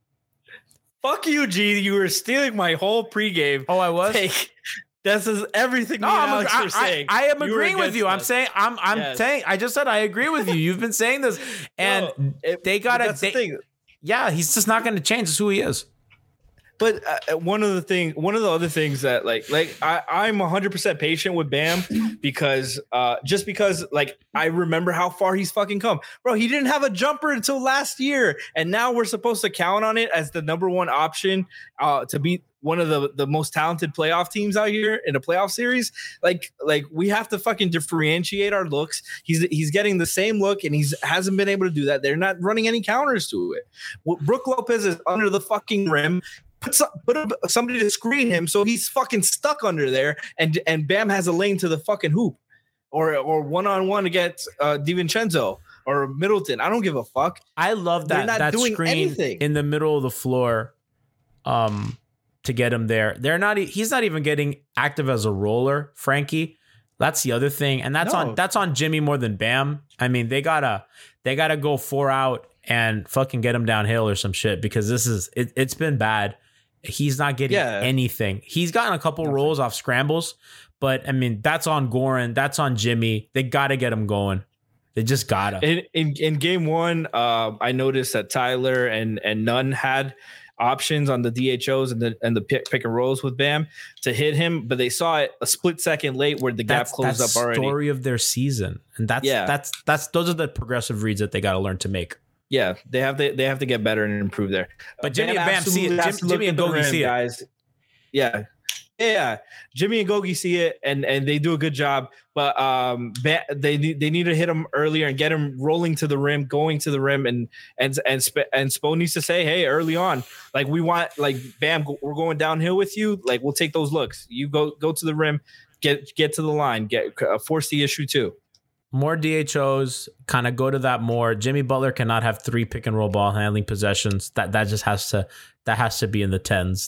Fuck you, G. You were stealing my whole pregame. Oh, I was? This is everything you're saying. I am agreeing with you. I'm saying I just said I agree with you. You've been saying this, and they gotta. That's the thing. Yeah, he's just not going to change. It's who he is. But one of the other things that I'm 100% patient with Bam because I remember how far he's fucking come, bro. He didn't have a jumper until last year, and now we're supposed to count on it as the number one option to beat one of the most talented playoff teams out here in a playoff series. Like we have to fucking differentiate our looks. He's getting the same look, and hasn't been able to do that. They're not running any counters to it. Brook Lopez is under the fucking rim. Put somebody to screen him, so he's fucking stuck under there, and Bam has a lane to the fucking hoop, or one-on-one against DiVincenzo or Middleton. I don't give a fuck. I love that screen anything in the middle of the floor, to get him there. He's not even getting active as a roller, Frankie. That's the other thing, and that's on Jimmy more than Bam. I mean, they gotta go 4 out and fucking get him downhill or some shit, because it's been bad. He's not getting anything. He's gotten a couple rolls off scrambles, but I mean, that's on Goran. That's on Jimmy. They got to get him going. They just gotta. In game one, I noticed that Tyler and Nunn had options on the DHOs and the pick and rolls with Bam to hit him, but they saw it a split second late where the gap closed up already. That's the story of their season, and that's those are the progressive reads that they got to learn to make. Yeah, they have to get better and improve there. But Jimmy and Bam see it. Jimmy and Gogi see it, guys. Yeah. Jimmy and Gogi see it, and they do a good job. But they need to hit him earlier and get him rolling to the rim, going to the rim, and Spo needs to say, hey, early on, like we want, like Bam, we're going downhill with you. Like we'll take those looks. You go to the rim, get to the line, force the issue too. More DHOs, kind of go to that more. Jimmy Butler cannot have 3 pick and roll ball handling possessions. That just has to be in the 10s.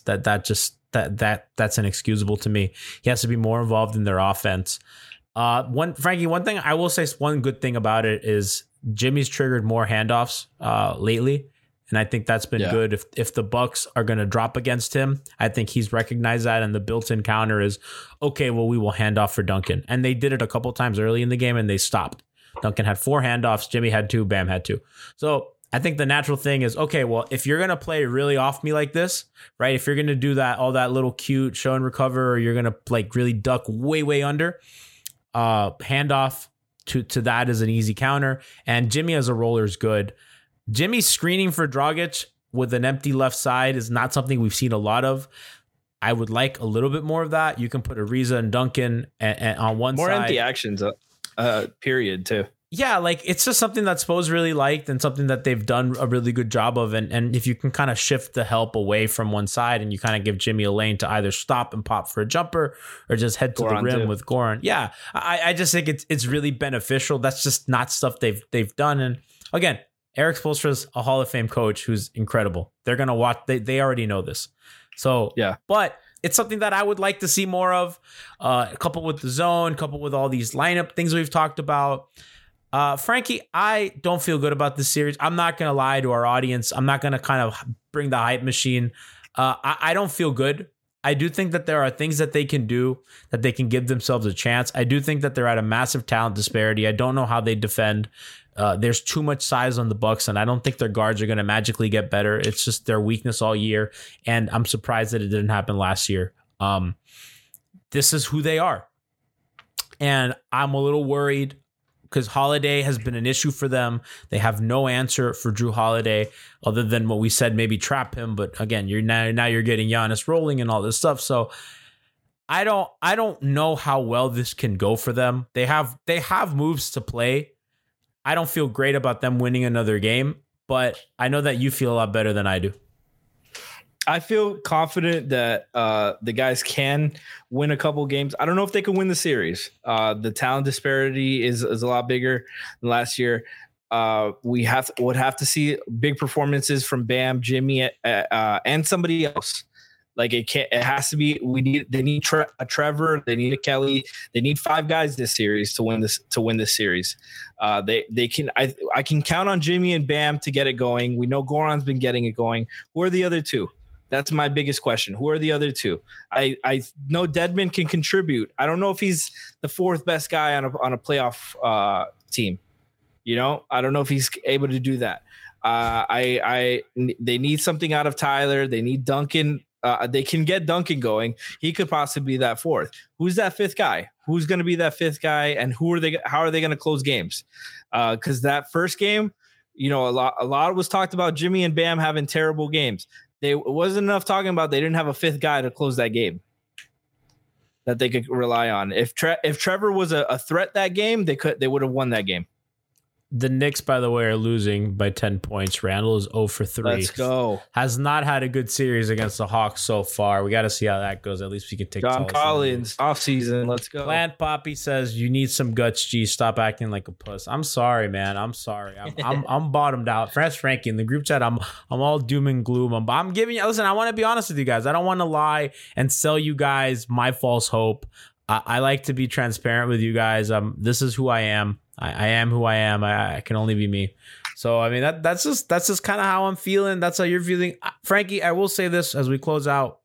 That's inexcusable to me. He has to be more involved in their offense. One thing I will say, one good thing about it is Jimmy's triggered more handoffs lately. And I think that's been good. If the Bucks are going to drop against him, I think he's recognized that. And the built-in counter is, okay, well, we will hand off for Duncan. And they did it a couple times early in the game, and they stopped. Duncan had 4 handoffs. Jimmy had 2. Bam had 2. So I think the natural thing is, okay, well, if you're going to play really off me like this, right? If you're going to do that, all that little cute show and recover, or you're going to like really duck way, way under, handoff to that is an easy counter. And Jimmy as a roller is good. Jimmy's screening for Dragic with an empty left side is not something we've seen a lot of. I would like a little bit more of that. You can put Ariza and Duncan on one side. More empty actions, period, too. Yeah, like it's just something that Spo's really liked and something that they've done a really good job of. And if you can kind of shift the help away from one side and you kind of give Jimmy a lane to either stop and pop for a jumper or just head to the rim with Goran. Yeah, I just think it's really beneficial. That's just not stuff they've done. And again, Eric Spoelstra's a Hall of Fame coach who's incredible. They're going to watch. They already know this. So, yeah, but it's something that I would like to see more of. A couple with the zone, couple with all these lineup things we've talked about. Frankie, I don't feel good about this series. I'm not going to lie to our audience. I'm not going to kind of bring the hype machine. I don't feel good. I do think that there are things that they can do, that they can give themselves a chance. I do think that they're at a massive talent disparity. I don't know how they defend. There's too much size on the Bucks, and I don't think their guards are going to magically get better. It's just their weakness all year, and I'm surprised that it didn't happen last year. This is who they are, and I'm a little worried because Holiday has been an issue for them. They have no answer for Drew Holiday other than what we said, maybe trap him. But again, you're getting Giannis rolling and all this stuff. So I don't know how well this can go for them. They have moves to play. I don't feel great about them winning another game, but I know that you feel a lot better than I do. I feel confident that the guys can win a couple games. I don't know if they can win the series. The talent disparity is a lot bigger than last year. We would have to see big performances from Bam, Jimmy, and somebody else. Like it has to be. They need a Trevor. They need a Kelly. They need 5 guys this series to win this series. They can. I can count on Jimmy and Bam to get it going. We know Goran's been getting it going. Who are the other 2? That's my biggest question. Who are the other 2? I know Dedmon can contribute. I don't know if he's the 4th best guy on a playoff team. I don't know if he's able to do that. They need something out of Tyler. They need Duncan. They can get Duncan going. He could possibly be that 4th. Who's that 5th guy? Who's going to be that 5th guy? And how are they going to close games? Because that first game, a lot was talked about Jimmy and Bam having terrible games. It wasn't enough talking about they didn't have a 5th guy to close that game that they could rely on. If Trevor was a threat that game, they would have won that game. The Knicks, by the way, are losing by 10 points. Randall is 0 for 3. Let's go. Has not had a good series against the Hawks so far. We got to see how that goes. At least we can take John Collins off season. Let's go. Plant Poppy says you need some guts, G. Stop acting like a puss. I'm sorry, man. I'm sorry. I'm bottomed out. Frankie in the group chat. I'm all doom and gloom. I'm giving you. Listen, I want to be honest with you guys. I don't want to lie and sell you guys my false hope. I like to be transparent with you guys. This is who I am. I am who I am. I can only be me. So, I mean, that's just kind of how I'm feeling. That's how you're feeling. Frankie, I will say this as we close out.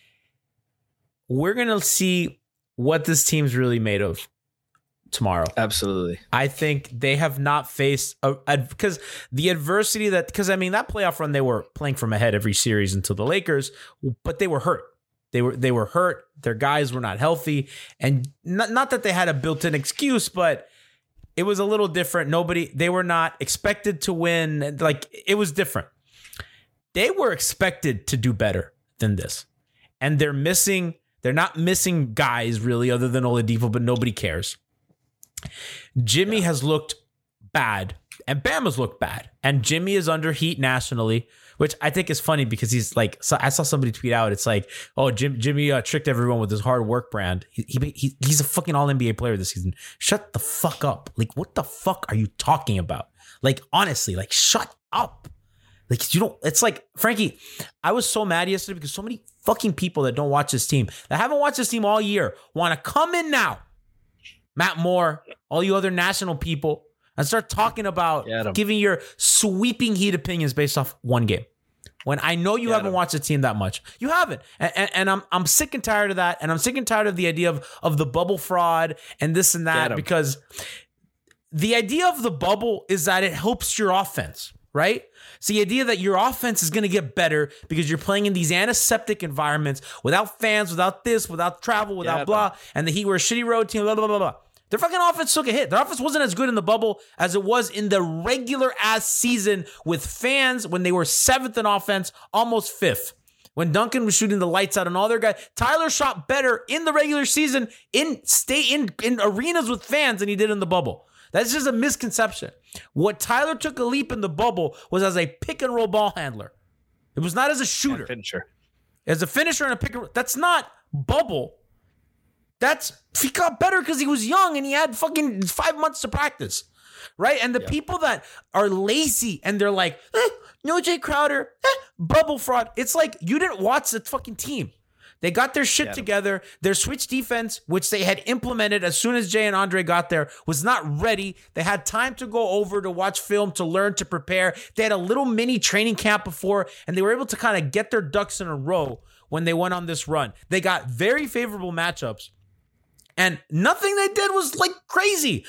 We're going to see what this team's really made of tomorrow. Absolutely. I think they have not faced because the adversity that playoff run, they were playing from ahead every series until the Lakers, but they were hurt. They were hurt. Their guys were not healthy. And not that they had a built-in excuse, but it was a little different. They were not expected to win. Like, it was different. They were expected to do better than this. And they're not missing guys really other than Oladipo, but nobody cares. Jimmy has looked bad and Bam has looked bad. And Jimmy is under heat nationally, which I think is funny because he's like, so I saw somebody tweet out, it's like, oh, Jimmy tricked everyone with his hard work brand. He's a fucking all-NBA player this season. Shut the fuck up. Like, what the fuck are you talking about? Like, honestly, like, shut up. Like, it's like, Frankie, I was so mad yesterday because so many fucking people that don't watch this team, that haven't watched this team all year, want to come in now. Matt Moore, all you other national people, and start talking about giving your sweeping Heat opinions based off one game. When I know you haven't watched the team that much. You haven't. And I'm sick and tired of that. And I'm sick and tired of the idea of the bubble fraud and this and that. Because the idea of the bubble is that it helps your offense, right? So the idea that your offense is going to get better because you're playing in these antiseptic environments without fans, without this, without travel, without blah. And the Heat were a shitty road team, blah, blah, blah, blah. Their fucking offense took a hit. Their offense wasn't as good in the bubble as it was in the regular ass season with fans when they were 7th in offense, almost 5th. When Duncan was shooting the lights out and all their guys, Tyler shot better in the regular season in arenas with fans than he did in the bubble. That's just a misconception. What Tyler took a leap in the bubble was as a pick and roll ball handler. It was not as a shooter. Finisher. As a finisher and a pick and roll. That's not bubble. He got better because he was young and he had fucking 5 months to practice. Right? And the people that are lazy and they're like, no Jay Crowder, bubble fraud. It's like you didn't watch the fucking team. They got their shit together. Their switch defense, which they had implemented as soon as Jay and Andre got there, was not ready. They had time to go over to watch film, to learn, to prepare. They had a little mini training camp before, and they were able to kind of get their ducks in a row when they went on this run. They got very favorable matchups. And nothing they did was like crazy.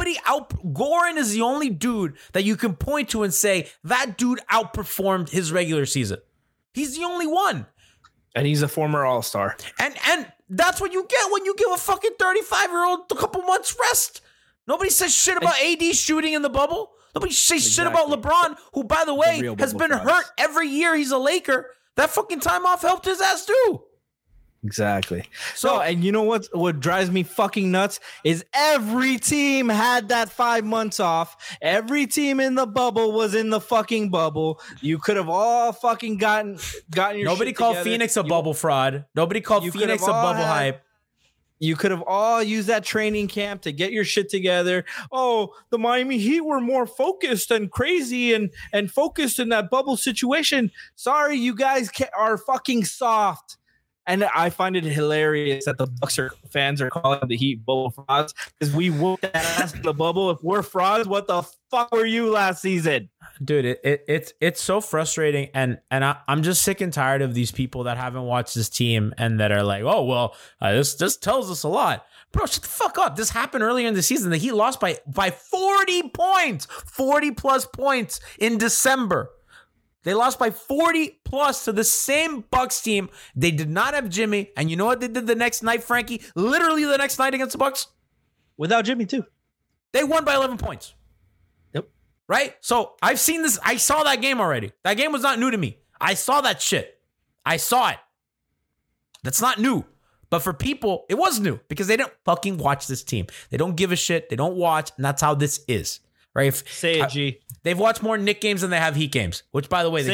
Goran is the only dude that you can point to and say, that dude outperformed his regular season. He's the only one. And he's a former All-Star. And that's what you get when you give a fucking 35-year-old a couple months rest. Nobody says shit about AD shooting in the bubble. Nobody says shit about LeBron, who, by the way, has been hurt every year he's a Laker. That fucking time off helped his ass too. Exactly. So, and you know what drives me fucking nuts is every team had that 5 months off. Every team in the bubble was in the fucking bubble. You could have all fucking gotten your Nobody shit called together. Phoenix a bubble fraud. Nobody called Phoenix a bubble hype. You could have all used that training camp to get your shit together. Oh, the Miami Heat were more focused and crazy and focused in that bubble situation. Sorry, you guys are fucking soft. And I find it hilarious that the Bucks fans are calling the Heat bubble frauds because we whooped that ass in the bubble. If we're frauds, what the fuck were you last season? Dude, it's so frustrating, and I'm just sick and tired of these people that haven't watched this team and that are like, oh well, this tells us a lot. Bro, shut the fuck up. This happened earlier in the season. The Heat lost by 40 points, 40 plus points in December. They lost by 40 plus to the same Bucks team. They did not have Jimmy. And you know what they did the next night, Frankie? Literally the next night against the Bucks? Without Jimmy, too. They won by 11 points. Yep. Right? So I've seen this. I saw that game already. That game was not new to me. I saw that shit. I saw it. That's not new. But for people, it was new because they didn't fucking watch this team. They don't give a shit. They don't watch. And that's how this is. Right? Say it, G. They've watched more Knick games than they have Heat games, which, by the way,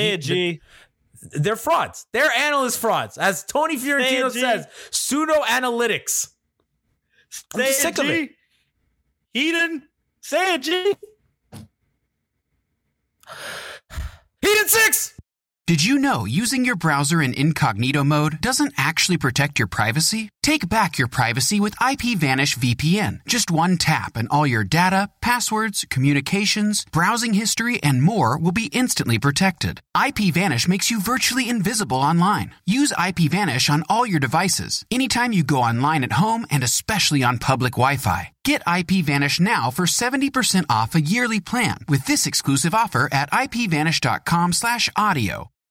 they're frauds. They're analyst frauds. As Tony Fiorentino says, pseudo analytics. I'm just sick of it. Heaton, say it, G. Heaton 6. Did you know using your browser in incognito mode doesn't actually protect your privacy? Take back your privacy with IPVanish VPN. Just one tap and all your data, passwords, communications, browsing history, and more will be instantly protected. IPVanish makes you virtually invisible online. Use IPVanish on all your devices, anytime you go online at home and especially on public Wi-Fi. Get IPVanish now for 70% off a yearly plan with this exclusive offer at IPVanish.com/audio.